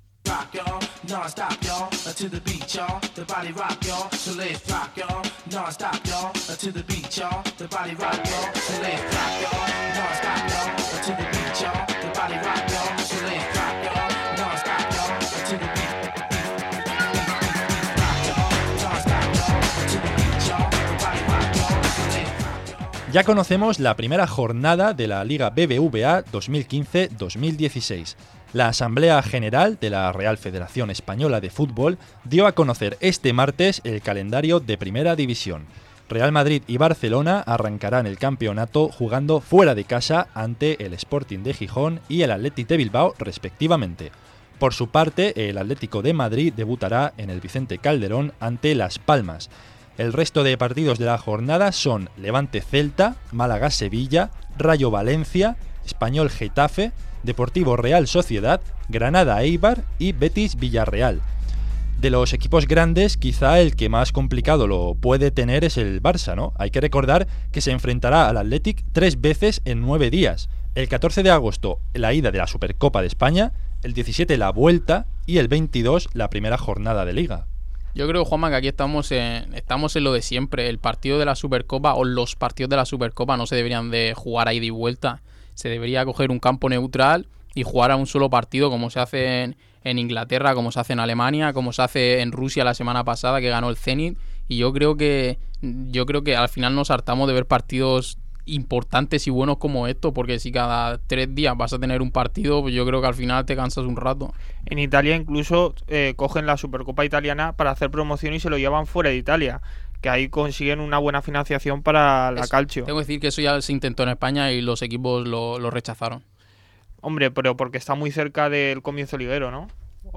Ya conocemos la primera jornada de la Liga BBVA 2015-2016. La Asamblea General de la Real Federación Española de Fútbol dio a conocer este martes el calendario de Primera División. Real Madrid y Barcelona arrancarán el campeonato jugando fuera de casa ante el Sporting de Gijón y el Athletic de Bilbao, respectivamente. Por su parte, el Atlético de Madrid debutará en el Vicente Calderón ante Las Palmas. El resto de partidos de la jornada son Levante-Celta, Málaga-Sevilla, Rayo-Valencia, Español-Getafe, Deportivo-Real Sociedad, Granada-Eibar y Betis-Villarreal. De los equipos grandes, quizá el que más complicado lo puede tener es el Barça, ¿no? Hay que recordar que se enfrentará al Athletic 3 veces en 9 días. El 14 de agosto, la ida de la Supercopa de España, el 17 la vuelta y el 22 la primera jornada de Liga. Yo creo, Juanma, que aquí estamos en lo de siempre. El partido de la Supercopa o los partidos de la Supercopa no se deberían de jugar a ida y vuelta. Se debería coger un campo neutral y jugar a un solo partido, como se hace en Inglaterra, como se hace en Alemania, como se hace en Rusia la semana pasada, que ganó el Zenit. Y yo creo que al final nos hartamos de ver partidos importantes y buenos como esto, porque si cada 3 días vas a tener un partido, pues yo creo que al final te cansas un rato. En Italia incluso cogen la Supercopa italiana para hacer promoción y se lo llevan fuera de Italia, que ahí consiguen una buena financiación para la Calcio. Tengo que decir que eso ya se intentó en España y los equipos lo rechazaron. Hombre, pero porque está muy cerca del comienzo liguero, ¿no?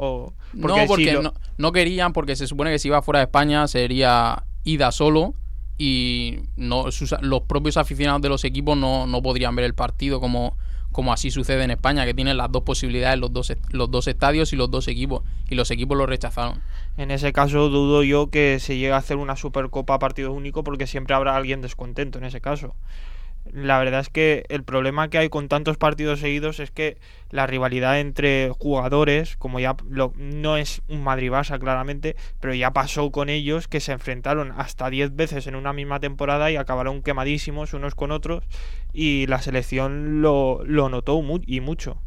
No querían, porque se supone que si iba fuera de España sería ida solo y los propios aficionados de los equipos no podrían ver el partido como así sucede en España, que tienen las dos posibilidades, los dos estadios y los dos equipos, y los equipos lo rechazaron. En ese caso dudo yo que se llegue a hacer una Supercopa a partido único, porque siempre habrá alguien descontento en ese caso. La verdad es que el problema que hay con tantos partidos seguidos es que la rivalidad entre jugadores, como ya no es un Madrid-Barça claramente, pero ya pasó con ellos, que se enfrentaron hasta 10 veces en una misma temporada y acabaron quemadísimos unos con otros, y la selección lo notó y mucho.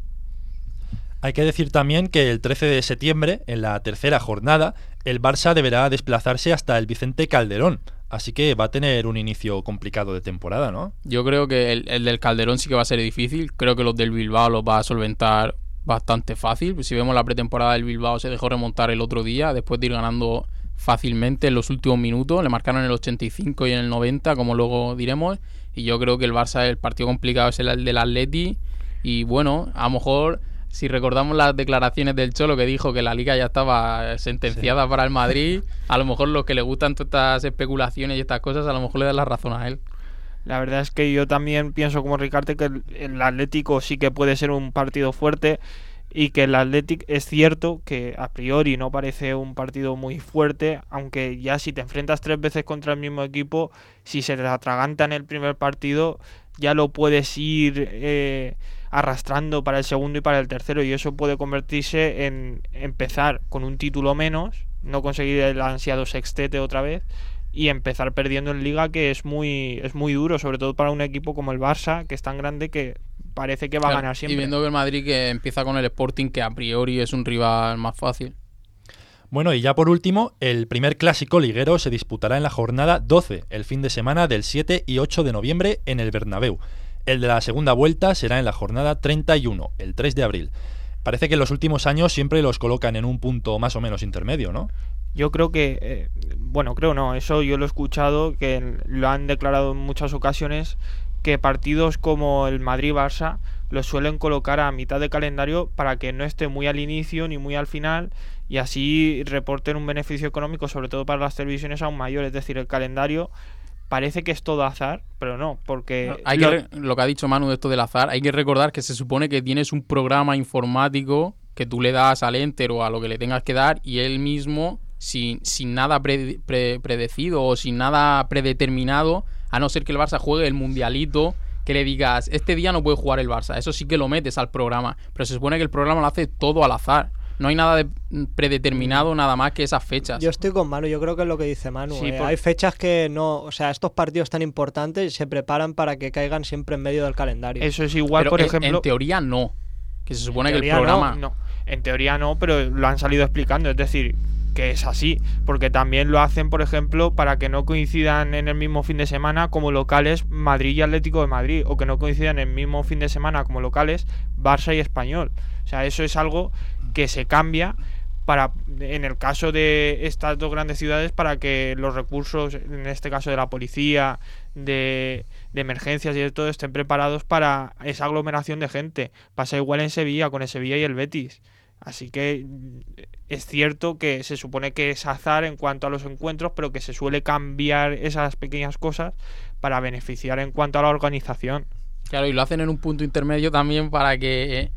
Hay que decir también que el 13 de septiembre, en la tercera jornada, el Barça deberá desplazarse hasta el Vicente Calderón. Así que va a tener un inicio complicado de temporada, ¿no? Yo creo que el del Calderón sí que va a ser difícil. Creo que los del Bilbao los va a solventar bastante fácil. Si vemos la pretemporada del Bilbao, se dejó remontar el otro día, después de ir ganando fácilmente en los últimos minutos. Le marcaron en el 85 y en el 90, como luego diremos. Y yo creo que el Barça, el partido complicado es el del Atleti. Y bueno, a lo mejor, si recordamos las declaraciones del Cholo, que dijo que la Liga ya estaba sentenciada para el Madrid, a lo mejor los que le gustan todas estas especulaciones y estas cosas, a lo mejor le dan la razón a él. La verdad es que yo también pienso como Ricardo que el Atlético sí que puede ser un partido fuerte, y que el Athletic es cierto que a priori no parece un partido muy fuerte, aunque ya si te enfrentas 3 veces contra el mismo equipo, si se te atraganta en el primer partido, ya lo puedes ir arrastrando para el segundo y para el tercero, y eso puede convertirse en empezar con un título menos, no conseguir el ansiado sextete otra vez y empezar perdiendo en Liga, que es muy duro, sobre todo para un equipo como el Barça, que es tan grande que parece que va a ganar siempre. Y viendo que el Madrid que empieza con el Sporting, que a priori es un rival más fácil. Bueno, y ya por último, el primer clásico liguero se disputará en la jornada 12, el fin de semana del 7 y 8 de noviembre en el Bernabéu. El de la segunda vuelta será en la jornada 31, el 3 de abril. Parece que en los últimos años siempre los colocan en un punto más o menos intermedio, ¿no? Yo creo que, eso yo lo he escuchado, que lo han declarado en muchas ocasiones, que partidos como el Madrid-Barça los suelen colocar a mitad de calendario para que no esté muy al inicio ni muy al final, y así reporten un beneficio económico, sobre todo para las televisiones, aún mayor. Es decir, el calendario parece que es todo azar, pero no, porque... Lo que ha dicho Manu de esto del azar, hay que recordar que se supone que tienes un programa informático que tú le das al Enter o a lo que le tengas que dar, y él mismo sin nada predecido o sin nada predeterminado, a no ser que el Barça juegue el mundialito, que le digas, este día no puede jugar el Barça. Eso sí que lo metes al programa, pero se supone que el programa lo hace todo al azar. No hay nada predeterminado, nada más que esas fechas. Yo estoy con Manu, yo creo que es lo que dice Manu. Sí, Hay fechas que no, o sea, estos partidos tan importantes se preparan para que caigan siempre en medio del calendario. Eso es igual, pero por ejemplo... En teoría no, que se supone que el programa... No, en teoría no, pero lo han salido explicando, es decir, que es así, porque también lo hacen, por ejemplo, para que no coincidan en el mismo fin de semana como locales Madrid y Atlético de Madrid, o que no coincidan en el mismo fin de semana como locales Barça y Español. O sea, eso es algo que se cambia para, en el caso de estas dos grandes ciudades, para que los recursos, en este caso de la policía, de emergencias y de todo, estén preparados para esa aglomeración de gente. Pasa igual en Sevilla, con el Sevilla y el Betis. Así que es cierto que se supone que es azar en cuanto a los encuentros, pero que se suele cambiar esas pequeñas cosas para beneficiar en cuanto a la organización. Claro, y lo hacen en un punto intermedio también para que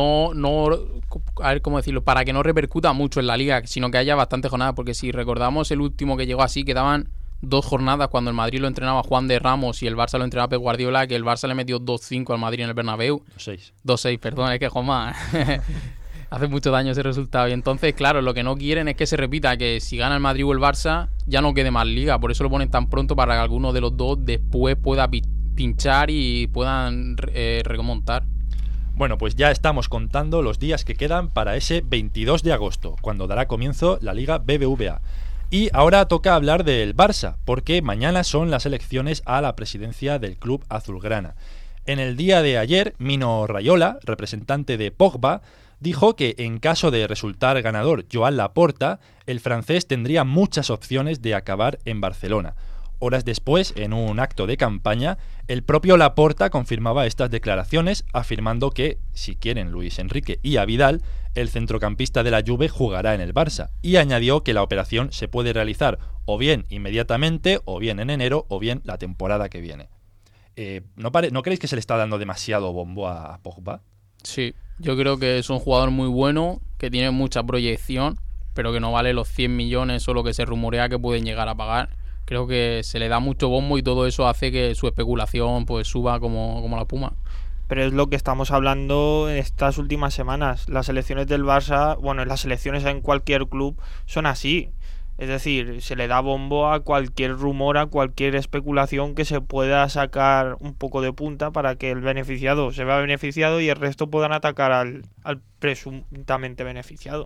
a ver cómo decirlo, para que no repercuta mucho en la liga, sino que haya bastantes jornadas, porque si recordamos el último que llegó así, quedaban 2 jornadas cuando el Madrid lo entrenaba Juan de Ramos y el Barça lo entrenaba Pep Guardiola, que el Barça le metió 2-5 al Madrid en el Bernabéu. 2-6, perdón, es que Juanma hace mucho daño ese resultado. Y entonces, claro, lo que no quieren es que se repita, que si gana el Madrid o el Barça ya no quede más liga, por eso lo ponen tan pronto, para que alguno de los dos después pueda pinchar y puedan remontar. Bueno, pues ya estamos contando los días que quedan para ese 22 de agosto, cuando dará comienzo la Liga BBVA. Y ahora toca hablar del Barça, porque mañana son las elecciones a la presidencia del club azulgrana. En el día de ayer, Mino Raiola, representante de Pogba, dijo que en caso de resultar ganador Joan Laporta, el francés tendría muchas opciones de acabar en Barcelona. Horas después, en un acto de campaña, el propio Laporta confirmaba estas declaraciones, afirmando que, si quieren Luis Enrique y a Vidal, el centrocampista de la Juve jugará en el Barça, y añadió que la operación se puede realizar o bien inmediatamente, o bien en enero, o bien la temporada que viene. ¿No creéis que se le está dando demasiado bombo a Pogba? Sí, yo creo que es un jugador muy bueno, que tiene mucha proyección, pero que no vale los 100 millones o lo que se rumorea que pueden llegar a pagar. Creo que se le da mucho bombo y todo eso hace que su especulación pues suba como la espuma. Pero es lo que estamos hablando en estas últimas semanas. Las elecciones del Barça, bueno, las elecciones en cualquier club son así. Es decir, se le da bombo a cualquier rumor, a cualquier especulación que se pueda sacar un poco de punta para que el beneficiado se vea beneficiado y el resto puedan atacar al presuntamente beneficiado.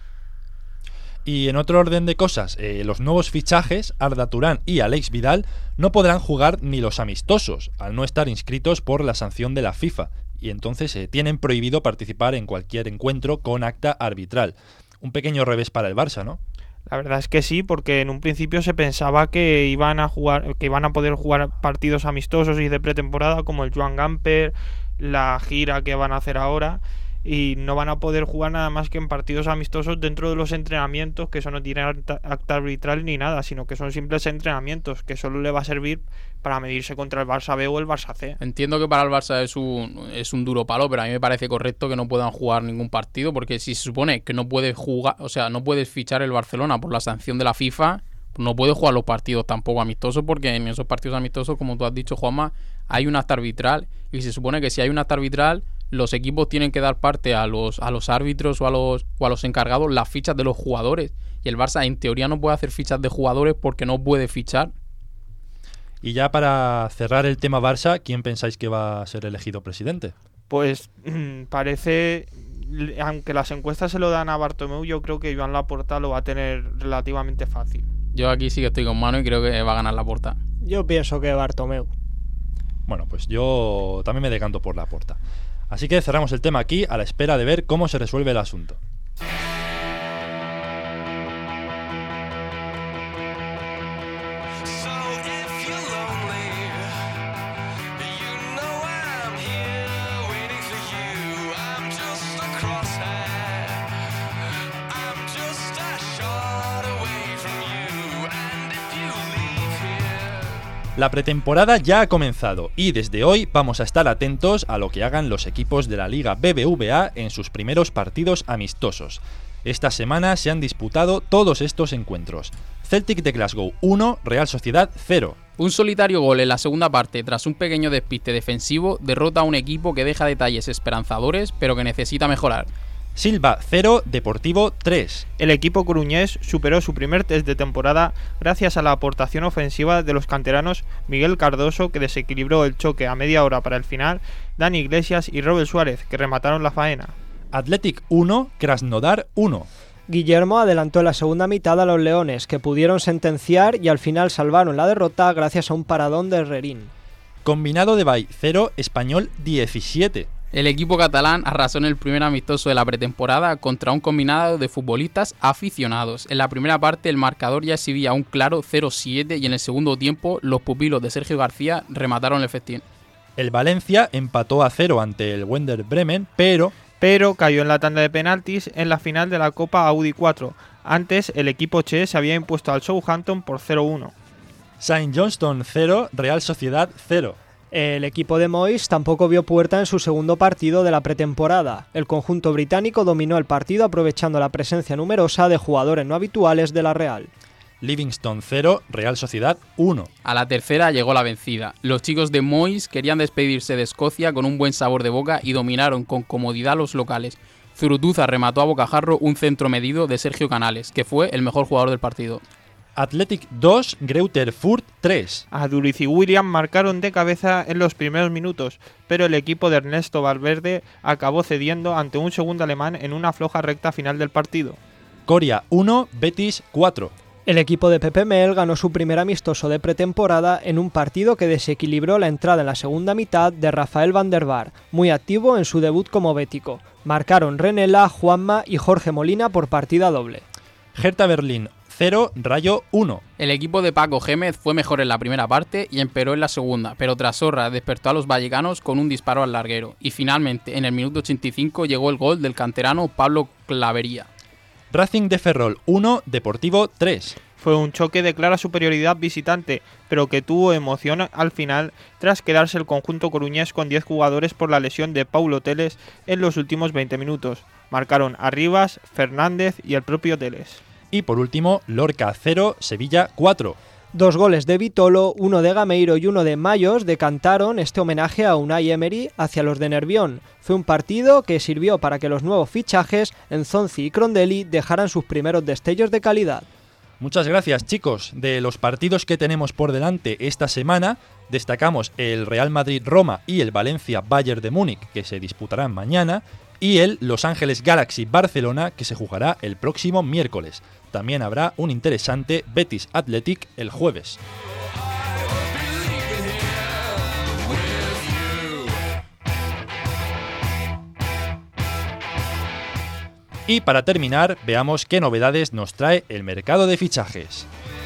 Y en otro orden de cosas, los nuevos fichajes, Arda Turán y Alex Vidal, no podrán jugar ni los amistosos, al no estar inscritos por la sanción de la FIFA, y entonces tienen prohibido participar en cualquier encuentro con acta arbitral. Un pequeño revés para el Barça, ¿no? La verdad es que sí, porque en un principio se pensaba que iban a poder jugar partidos amistosos y de pretemporada, como el Joan Gamper, la gira que van a hacer ahora, y no van a poder jugar nada más que en partidos amistosos dentro de los entrenamientos, que eso no tiene acta arbitral ni nada, sino que son simples entrenamientos, que solo le va a servir para medirse contra el Barça B o el Barça C. Entiendo que para el Barça es un duro palo, pero a mí me parece correcto que no puedan jugar ningún partido, porque si se supone que no puedes jugar, o sea, no puedes fichar el Barcelona por la sanción de la FIFA, no puedes jugar los partidos tampoco amistosos, porque en esos partidos amistosos, como tú has dicho, Juanma, hay un acta arbitral, y se supone que si hay un acta arbitral, los equipos tienen que dar parte a los árbitros o a los encargados las fichas de los jugadores, y el Barça en teoría no puede hacer fichas de jugadores porque no puede fichar. Y ya para cerrar el tema Barça, ¿quién pensáis que va a ser elegido presidente? Pues parece, aunque las encuestas se lo dan a Bartomeu, yo creo que Joan Laporta lo va a tener relativamente fácil. Yo aquí sí que estoy con Mano y creo que va a ganar Laporta. Yo pienso que Bartomeu. Bueno, pues yo también me decanto por Laporta. Así que cerramos el tema aquí, a la espera de ver cómo se resuelve el asunto. La pretemporada ya ha comenzado y desde hoy vamos a estar atentos a lo que hagan los equipos de la Liga BBVA en sus primeros partidos amistosos. Esta semana se han disputado todos estos encuentros. Celtic de Glasgow 1, Real Sociedad 0. Un solitario gol en la segunda parte tras un pequeño despiste defensivo derrota a un equipo que deja detalles esperanzadores pero que necesita mejorar. Silva 0, Deportivo 3. El equipo coruñés superó su primer test de temporada gracias a la aportación ofensiva de los canteranos Miguel Cardoso, que desequilibró el choque a media hora para el final, Dani Iglesias y Robert Suárez, que remataron la faena. Athletic 1, Krasnodar 1. Guillermo adelantó en la segunda mitad a los leones, que pudieron sentenciar y al final salvaron la derrota gracias a un paradón de Herrerín. Combinado de Bay 0, Español 17. El equipo catalán arrasó en el primer amistoso de la pretemporada contra un combinado de futbolistas aficionados. En la primera parte el marcador ya exhibía un claro 0-7 y en el segundo tiempo los pupilos de Sergio García remataron el festín. El Valencia empató a 0 ante el Werder Bremen, pero cayó en la tanda de penaltis en la final de la Copa Audi 4. Antes el equipo che se había impuesto al Southampton por 0-1. Saint Johnstone 0, Real Sociedad 0. El equipo de Moyes tampoco vio puerta en su segundo partido de la pretemporada. El conjunto británico dominó el partido aprovechando la presencia numerosa de jugadores no habituales de la Real. Livingston 0, Real Sociedad 1. A la tercera llegó la vencida. Los chicos de Moyes querían despedirse de Escocia con un buen sabor de boca y dominaron con comodidad los locales. Zurutuza remató a bocajarro un centro medido de Sergio Canales, que fue el mejor jugador del partido. Athletic 2, Greuther Fürth 3. Aduriz y William marcaron de cabeza en los primeros minutos, pero el equipo de Ernesto Valverde acabó cediendo ante un segundo alemán en una floja recta final del partido. Coria 1, Betis 4. El equipo de Pepe Mel ganó su primer amistoso de pretemporada en un partido que desequilibró la entrada en la segunda mitad de Rafael van der Vaart, muy activo en su debut como bético. Marcaron Renela, Juanma y Jorge Molina por partida doble. Hertha Berlín 0, Rayo 1. El equipo de Paco Gémez fue mejor en la primera parte y empeoró en la segunda, pero Trasorra despertó a los vallecanos con un disparo al larguero. Y finalmente, en el minuto 85, llegó el gol del canterano Pablo Clavería. Racing de Ferrol 1, Deportivo 3. Fue un choque de clara superioridad visitante, pero que tuvo emoción al final tras quedarse el conjunto coruñés con 10 jugadores por la lesión de Paulo Teles en los últimos 20 minutos. Marcaron Arribas, Fernández y el propio Teles. Y por último, Lorca 0, Sevilla 4. 2 goles de Vitolo, uno de Gameiro y uno de Mayos decantaron este homenaje a Unai Emery hacia los de Nervión. Fue un partido que sirvió para que los nuevos fichajes, Nzonzi y Crondelli, dejaran sus primeros destellos de calidad. Muchas gracias, chicos. De los partidos que tenemos por delante esta semana, destacamos el Real Madrid-Roma y el Valencia-Bayern de Múnich, que se disputarán mañana, y el Los Ángeles Galaxy-Barcelona, que se jugará el próximo miércoles. También habrá un interesante Betis Athletic el jueves. Y para terminar, veamos qué novedades nos trae el mercado de fichajes.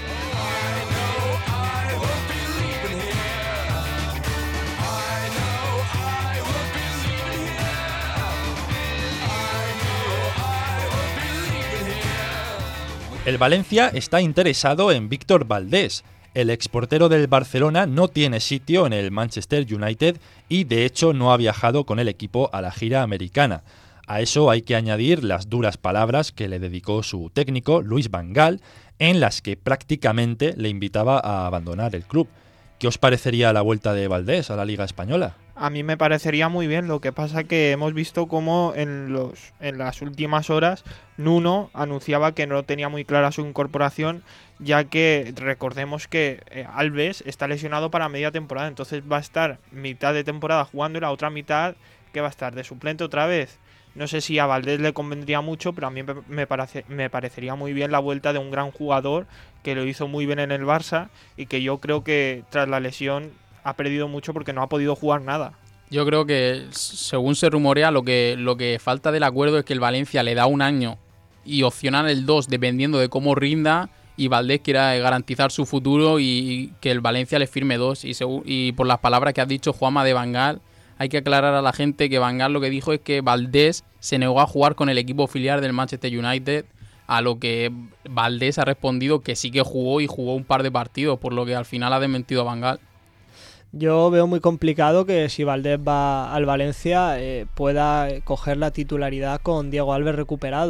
El Valencia está interesado en Víctor Valdés. El exportero del Barcelona no tiene sitio en el Manchester United y de hecho no ha viajado con el equipo a la gira americana. A eso hay que añadir las duras palabras que le dedicó su técnico, Luis Van Gaal, en las que prácticamente le invitaba a abandonar el club. ¿Qué os parecería la vuelta de Valdés a la Liga Española? A mí me parecería muy bien, lo que pasa que hemos visto cómo en las últimas horas Nuno anunciaba que no tenía muy clara su incorporación, ya que recordemos que Alves está lesionado para media temporada, entonces va a estar mitad de temporada jugando y la otra mitad que va a estar de suplente otra vez. No sé si a Valdés le convendría mucho, pero a mí me parecería muy bien la vuelta de un gran jugador que lo hizo muy bien en el Barça y que yo creo que tras la lesión ha perdido mucho porque no ha podido jugar nada. Yo creo que, según se rumorea, lo que falta del acuerdo es que el Valencia le da un año y opcionan el 2 dependiendo de cómo rinda, y Valdés quiera garantizar su futuro y que el Valencia le firme 2. Y por las palabras que has dicho, Juanma, de Van Gaal, hay que aclarar a la gente que Van Gaal lo que dijo es que Valdés se negó a jugar con el equipo filial del Manchester United, a lo que Valdés ha respondido que sí que jugó y jugó un par de partidos, por lo que al final ha desmentido a Van Gaal. Yo veo muy complicado que si Valdés va al Valencia pueda coger la titularidad con Diego Alves recuperado.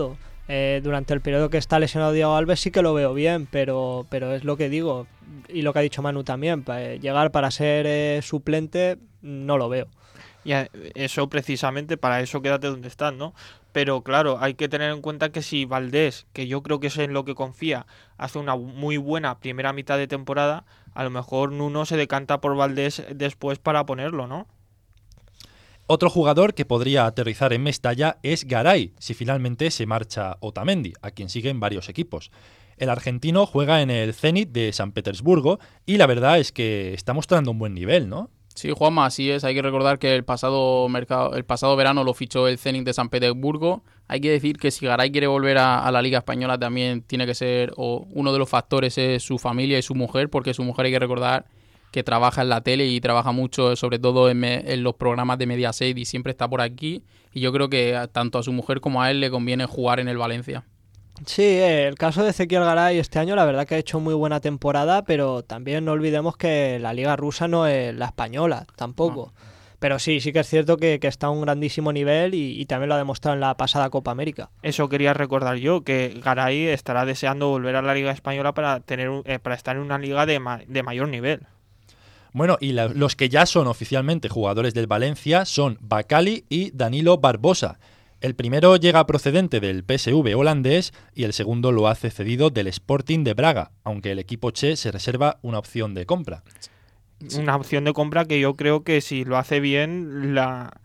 Durante el periodo que está lesionado Diego Alves sí que lo veo bien, pero es lo que digo, y lo que ha dicho Manu también, llegar para ser suplente no lo veo. Y eso precisamente, para eso quédate donde estás, ¿no? Pero claro, hay que tener en cuenta que si Valdés, que yo creo que es en lo que confía, hace una muy buena primera mitad de temporada, a lo mejor Nuno se decanta por Valdés después para ponerlo, ¿no? Otro jugador que podría aterrizar en Mestalla es Garay, si finalmente se marcha Otamendi, a quien siguen varios equipos. El argentino juega en el Zenit de San Petersburgo y la verdad es que está mostrando un buen nivel, ¿no? Sí, Juanma, así es. Hay que recordar que el pasado verano lo fichó el Zenit de San Petersburgo. Hay que decir que si Garay quiere volver a la Liga Española también tiene que ser, o uno de los factores es su familia y su mujer, porque su mujer hay que recordar que trabaja en la tele y trabaja mucho, sobre todo en los programas de Mediaset, y siempre está por aquí. Y yo creo que tanto a su mujer como a él le conviene jugar en el Valencia. Sí, el caso de Ezequiel Garay este año la verdad que ha hecho muy buena temporada, pero también no olvidemos que la liga rusa no es la española tampoco. No. Pero sí que es cierto que está a un grandísimo nivel y también lo ha demostrado en la pasada Copa América. Eso quería recordar yo, que Garay estará deseando volver a la liga española para estar en una liga de mayor nivel. Bueno, y los que ya son oficialmente jugadores del Valencia son Bacali y Danilo Barbosa. El primero llega procedente del PSV holandés y el segundo lo hace cedido del Sporting de Braga, aunque el equipo che se reserva una opción de compra. Una opción de compra que yo creo que si lo hace bien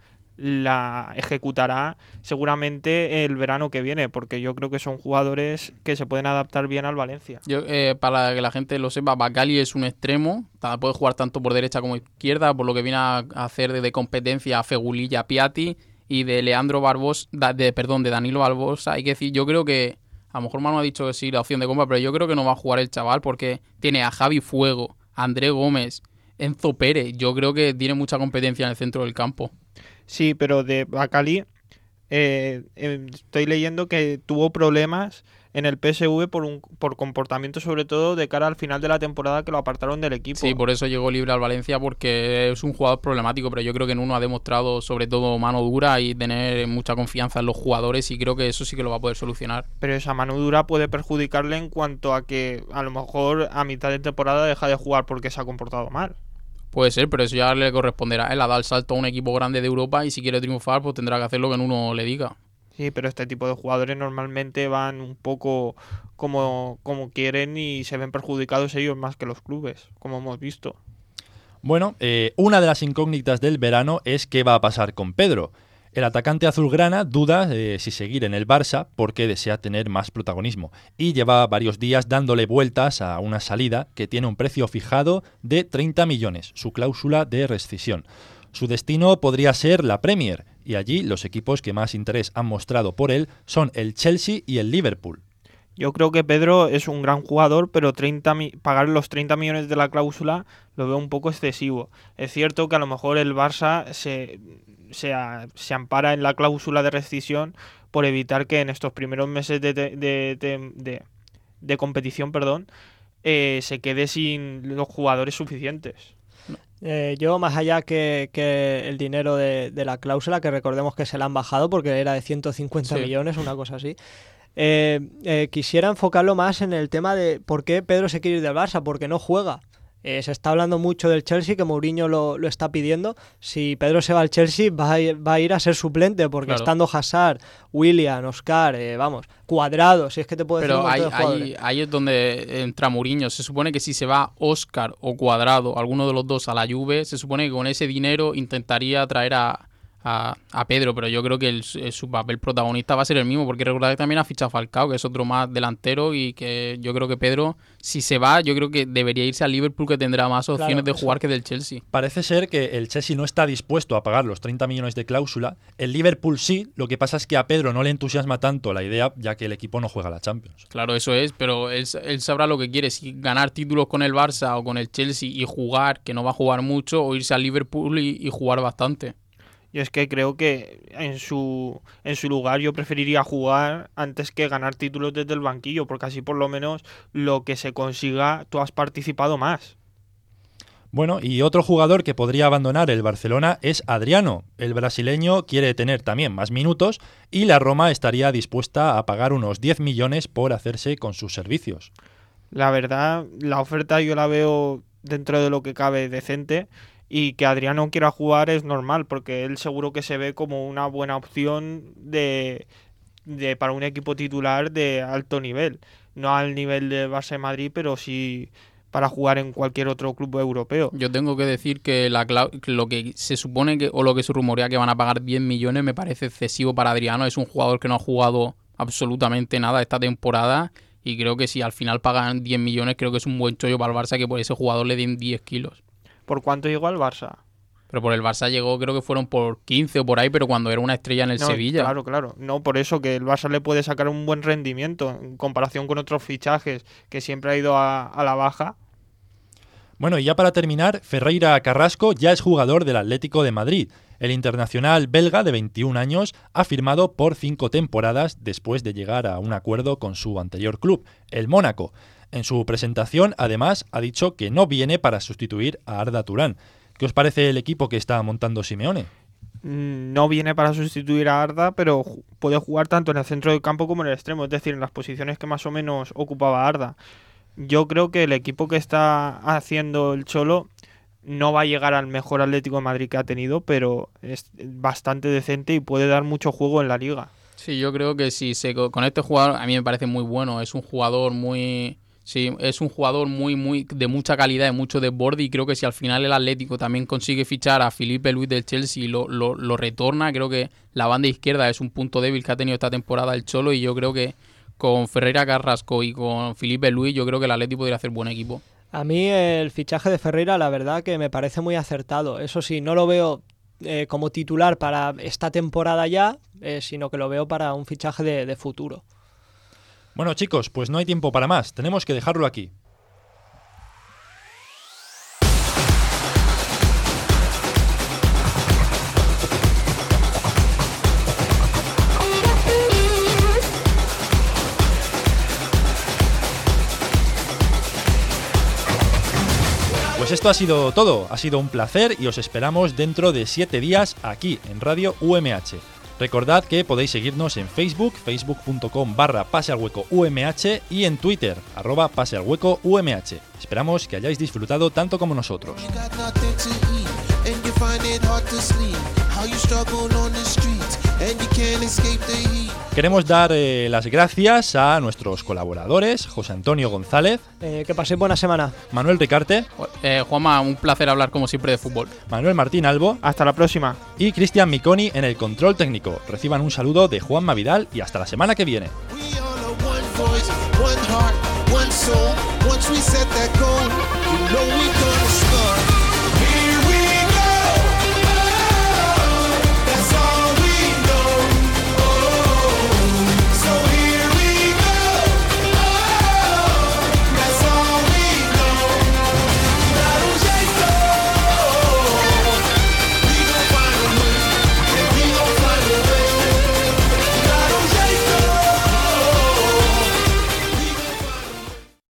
la ejecutará seguramente el verano que viene, porque yo creo que son jugadores que se pueden adaptar bien al Valencia. Para que la gente lo sepa, Bacali es un extremo, puede jugar tanto por derecha como izquierda, por lo que viene a hacer de competencia a Feguli y a Piatti. Y de Leandro Barbosa, de Danilo Barbosa, hay que decir, yo creo que, a lo mejor Manu ha dicho que sí, la opción de compra, pero yo creo que no va a jugar el chaval porque tiene a Javi Fuego, a André Gómez, Enzo Pérez, yo creo que tiene mucha competencia en el centro del campo. Sí, pero de Bacali estoy leyendo que tuvo problemas en el PSV por comportamiento, sobre todo de cara al final de la temporada, que lo apartaron del equipo. Sí, por eso llegó libre al Valencia, porque es un jugador problemático, pero yo creo que Nuno ha demostrado sobre todo mano dura y tener mucha confianza en los jugadores, y creo que eso sí que lo va a poder solucionar. Pero esa mano dura puede perjudicarle en cuanto a que a lo mejor a mitad de temporada deja de jugar porque se ha comportado mal. Puede ser, pero eso ya le corresponderá. Él ha dado el salto a un equipo grande de Europa y si quiere triunfar pues tendrá que hacer lo que Nuno le diga. Sí, pero este tipo de jugadores normalmente van un poco como quieren y se ven perjudicados ellos más que los clubes, como hemos visto. Bueno, una de las incógnitas del verano es qué va a pasar con Pedro. El atacante azulgrana duda si seguir en el Barça porque desea tener más protagonismo y lleva varios días dándole vueltas a una salida que tiene un precio fijado de 30 millones, su cláusula de rescisión. Su destino podría ser la Premier y allí los equipos que más interés han mostrado por él son el Chelsea y el Liverpool. Yo creo que Pedro es un gran jugador, pero pagar los 30 millones de la cláusula lo veo un poco excesivo. Es cierto que a lo mejor el Barça se ampara en la cláusula de rescisión por evitar que en estos primeros meses de competición, se quede sin los jugadores suficientes. Yo, más allá que el dinero de la cláusula, que recordemos que se la han bajado porque era de 150 millones, una cosa así, quisiera enfocarlo más en el tema de por qué Pedro se quiere ir del Barça, porque no juega. Se está hablando mucho del Chelsea, que Mourinho lo está pidiendo. Si Pedro se va al Chelsea va a ir a ser suplente, porque claro, estando Hazard, Willian, Oscar, Cuadrado, si es que te puedo decir un montón de jugadores. Ahí es donde entra Mourinho. Se supone que si se va Oscar o Cuadrado, alguno de los dos a la Juve, se supone que con ese dinero intentaría traer a Pedro, pero yo creo que su papel protagonista va a ser el mismo, porque recordad que también ha fichado a Falcao, que es otro más delantero, y que yo creo que Pedro, si se va, yo creo que debería irse al Liverpool, que tendrá más opciones de jugar que del Chelsea. Parece ser que el Chelsea no está dispuesto a pagar los 30 millones de cláusula, el Liverpool sí, lo que pasa es que a Pedro no le entusiasma tanto la idea, ya que el equipo no juega la Champions. Claro, eso es, pero él sabrá lo que quiere, si ganar títulos con el Barça o con el Chelsea y jugar, que no va a jugar mucho, o irse al Liverpool y jugar bastante. Yo es que creo que en su lugar yo preferiría jugar antes que ganar títulos desde el banquillo, porque así por lo menos lo que se consiga tú has participado más. Bueno, y otro jugador que podría abandonar el Barcelona es Adriano. El brasileño quiere tener también más minutos y la Roma estaría dispuesta a pagar unos 10 millones por hacerse con sus servicios. La verdad, la oferta yo la veo dentro de lo que cabe decente, y que Adriano quiera jugar es normal, porque él seguro que se ve como una buena opción para un equipo titular de alto nivel. No al nivel de Barça de Madrid, pero sí para jugar en cualquier otro club europeo. Yo tengo que decir que lo que se supone o lo que se rumorea que van a pagar 10 millones me parece excesivo para Adriano. Es un jugador que no ha jugado absolutamente nada esta temporada, y creo que si al final pagan 10 millones, creo que es un buen chollo para el Barça que por ese jugador le den 10 kilos. ¿Por cuánto llegó al Barça? Pero por el Barça llegó, creo que fueron por 15 o por ahí, pero cuando era una estrella en el Sevilla. Claro. No, por eso que el Barça le puede sacar un buen rendimiento en comparación con otros fichajes que siempre ha ido a la baja. Bueno, y ya para terminar, Ferreira Carrasco ya es jugador del Atlético de Madrid. El internacional belga de 21 años ha firmado por 5 temporadas después de llegar a un acuerdo con su anterior club, el Mónaco. En su presentación, además, ha dicho que no viene para sustituir a Arda Turán. ¿Qué os parece el equipo que está montando Simeone? No viene para sustituir a Arda, pero puede jugar tanto en el centro del campo como en el extremo, es decir, en las posiciones que más o menos ocupaba Arda. Yo creo que el equipo que está haciendo el Cholo no va a llegar al mejor Atlético de Madrid que ha tenido, pero es bastante decente y puede dar mucho juego en la liga. Sí, yo creo que si con este jugador, a mí me parece muy bueno. Es un jugador muy de mucha calidad, de mucho desborde, y creo que si al final el Atlético también consigue fichar a Felipe Luis del Chelsea y lo retorna, creo que la banda izquierda es un punto débil que ha tenido esta temporada el Cholo, y yo creo que con Ferreira Carrasco y con Felipe Luis, yo creo que el Atlético podría hacer buen equipo. A mí el fichaje de Ferreira, la verdad que me parece muy acertado. Eso sí, no lo veo como titular para esta temporada ya, sino que lo veo para un fichaje de futuro. Bueno, chicos, pues no hay tiempo para más. Tenemos que dejarlo aquí. Pues esto ha sido todo. Ha sido un placer y os esperamos dentro de 7 días aquí en Radio UMH. Recordad que podéis seguirnos en Facebook, facebook.com/pasealhuecoumh, y en Twitter, @pasealhuecoumh. Esperamos que hayáis disfrutado tanto como nosotros. Queremos dar las gracias a nuestros colaboradores, José Antonio González. Que paséis buena semana. Manuel Ricarte. Juanma, un placer hablar como siempre de fútbol. Manuel Martín Albo. Hasta la próxima. Y Cristian Miconi en el control técnico. Reciban un saludo de Juanma Vidal y hasta la semana que viene. Once we set that goal, you know we gonna score.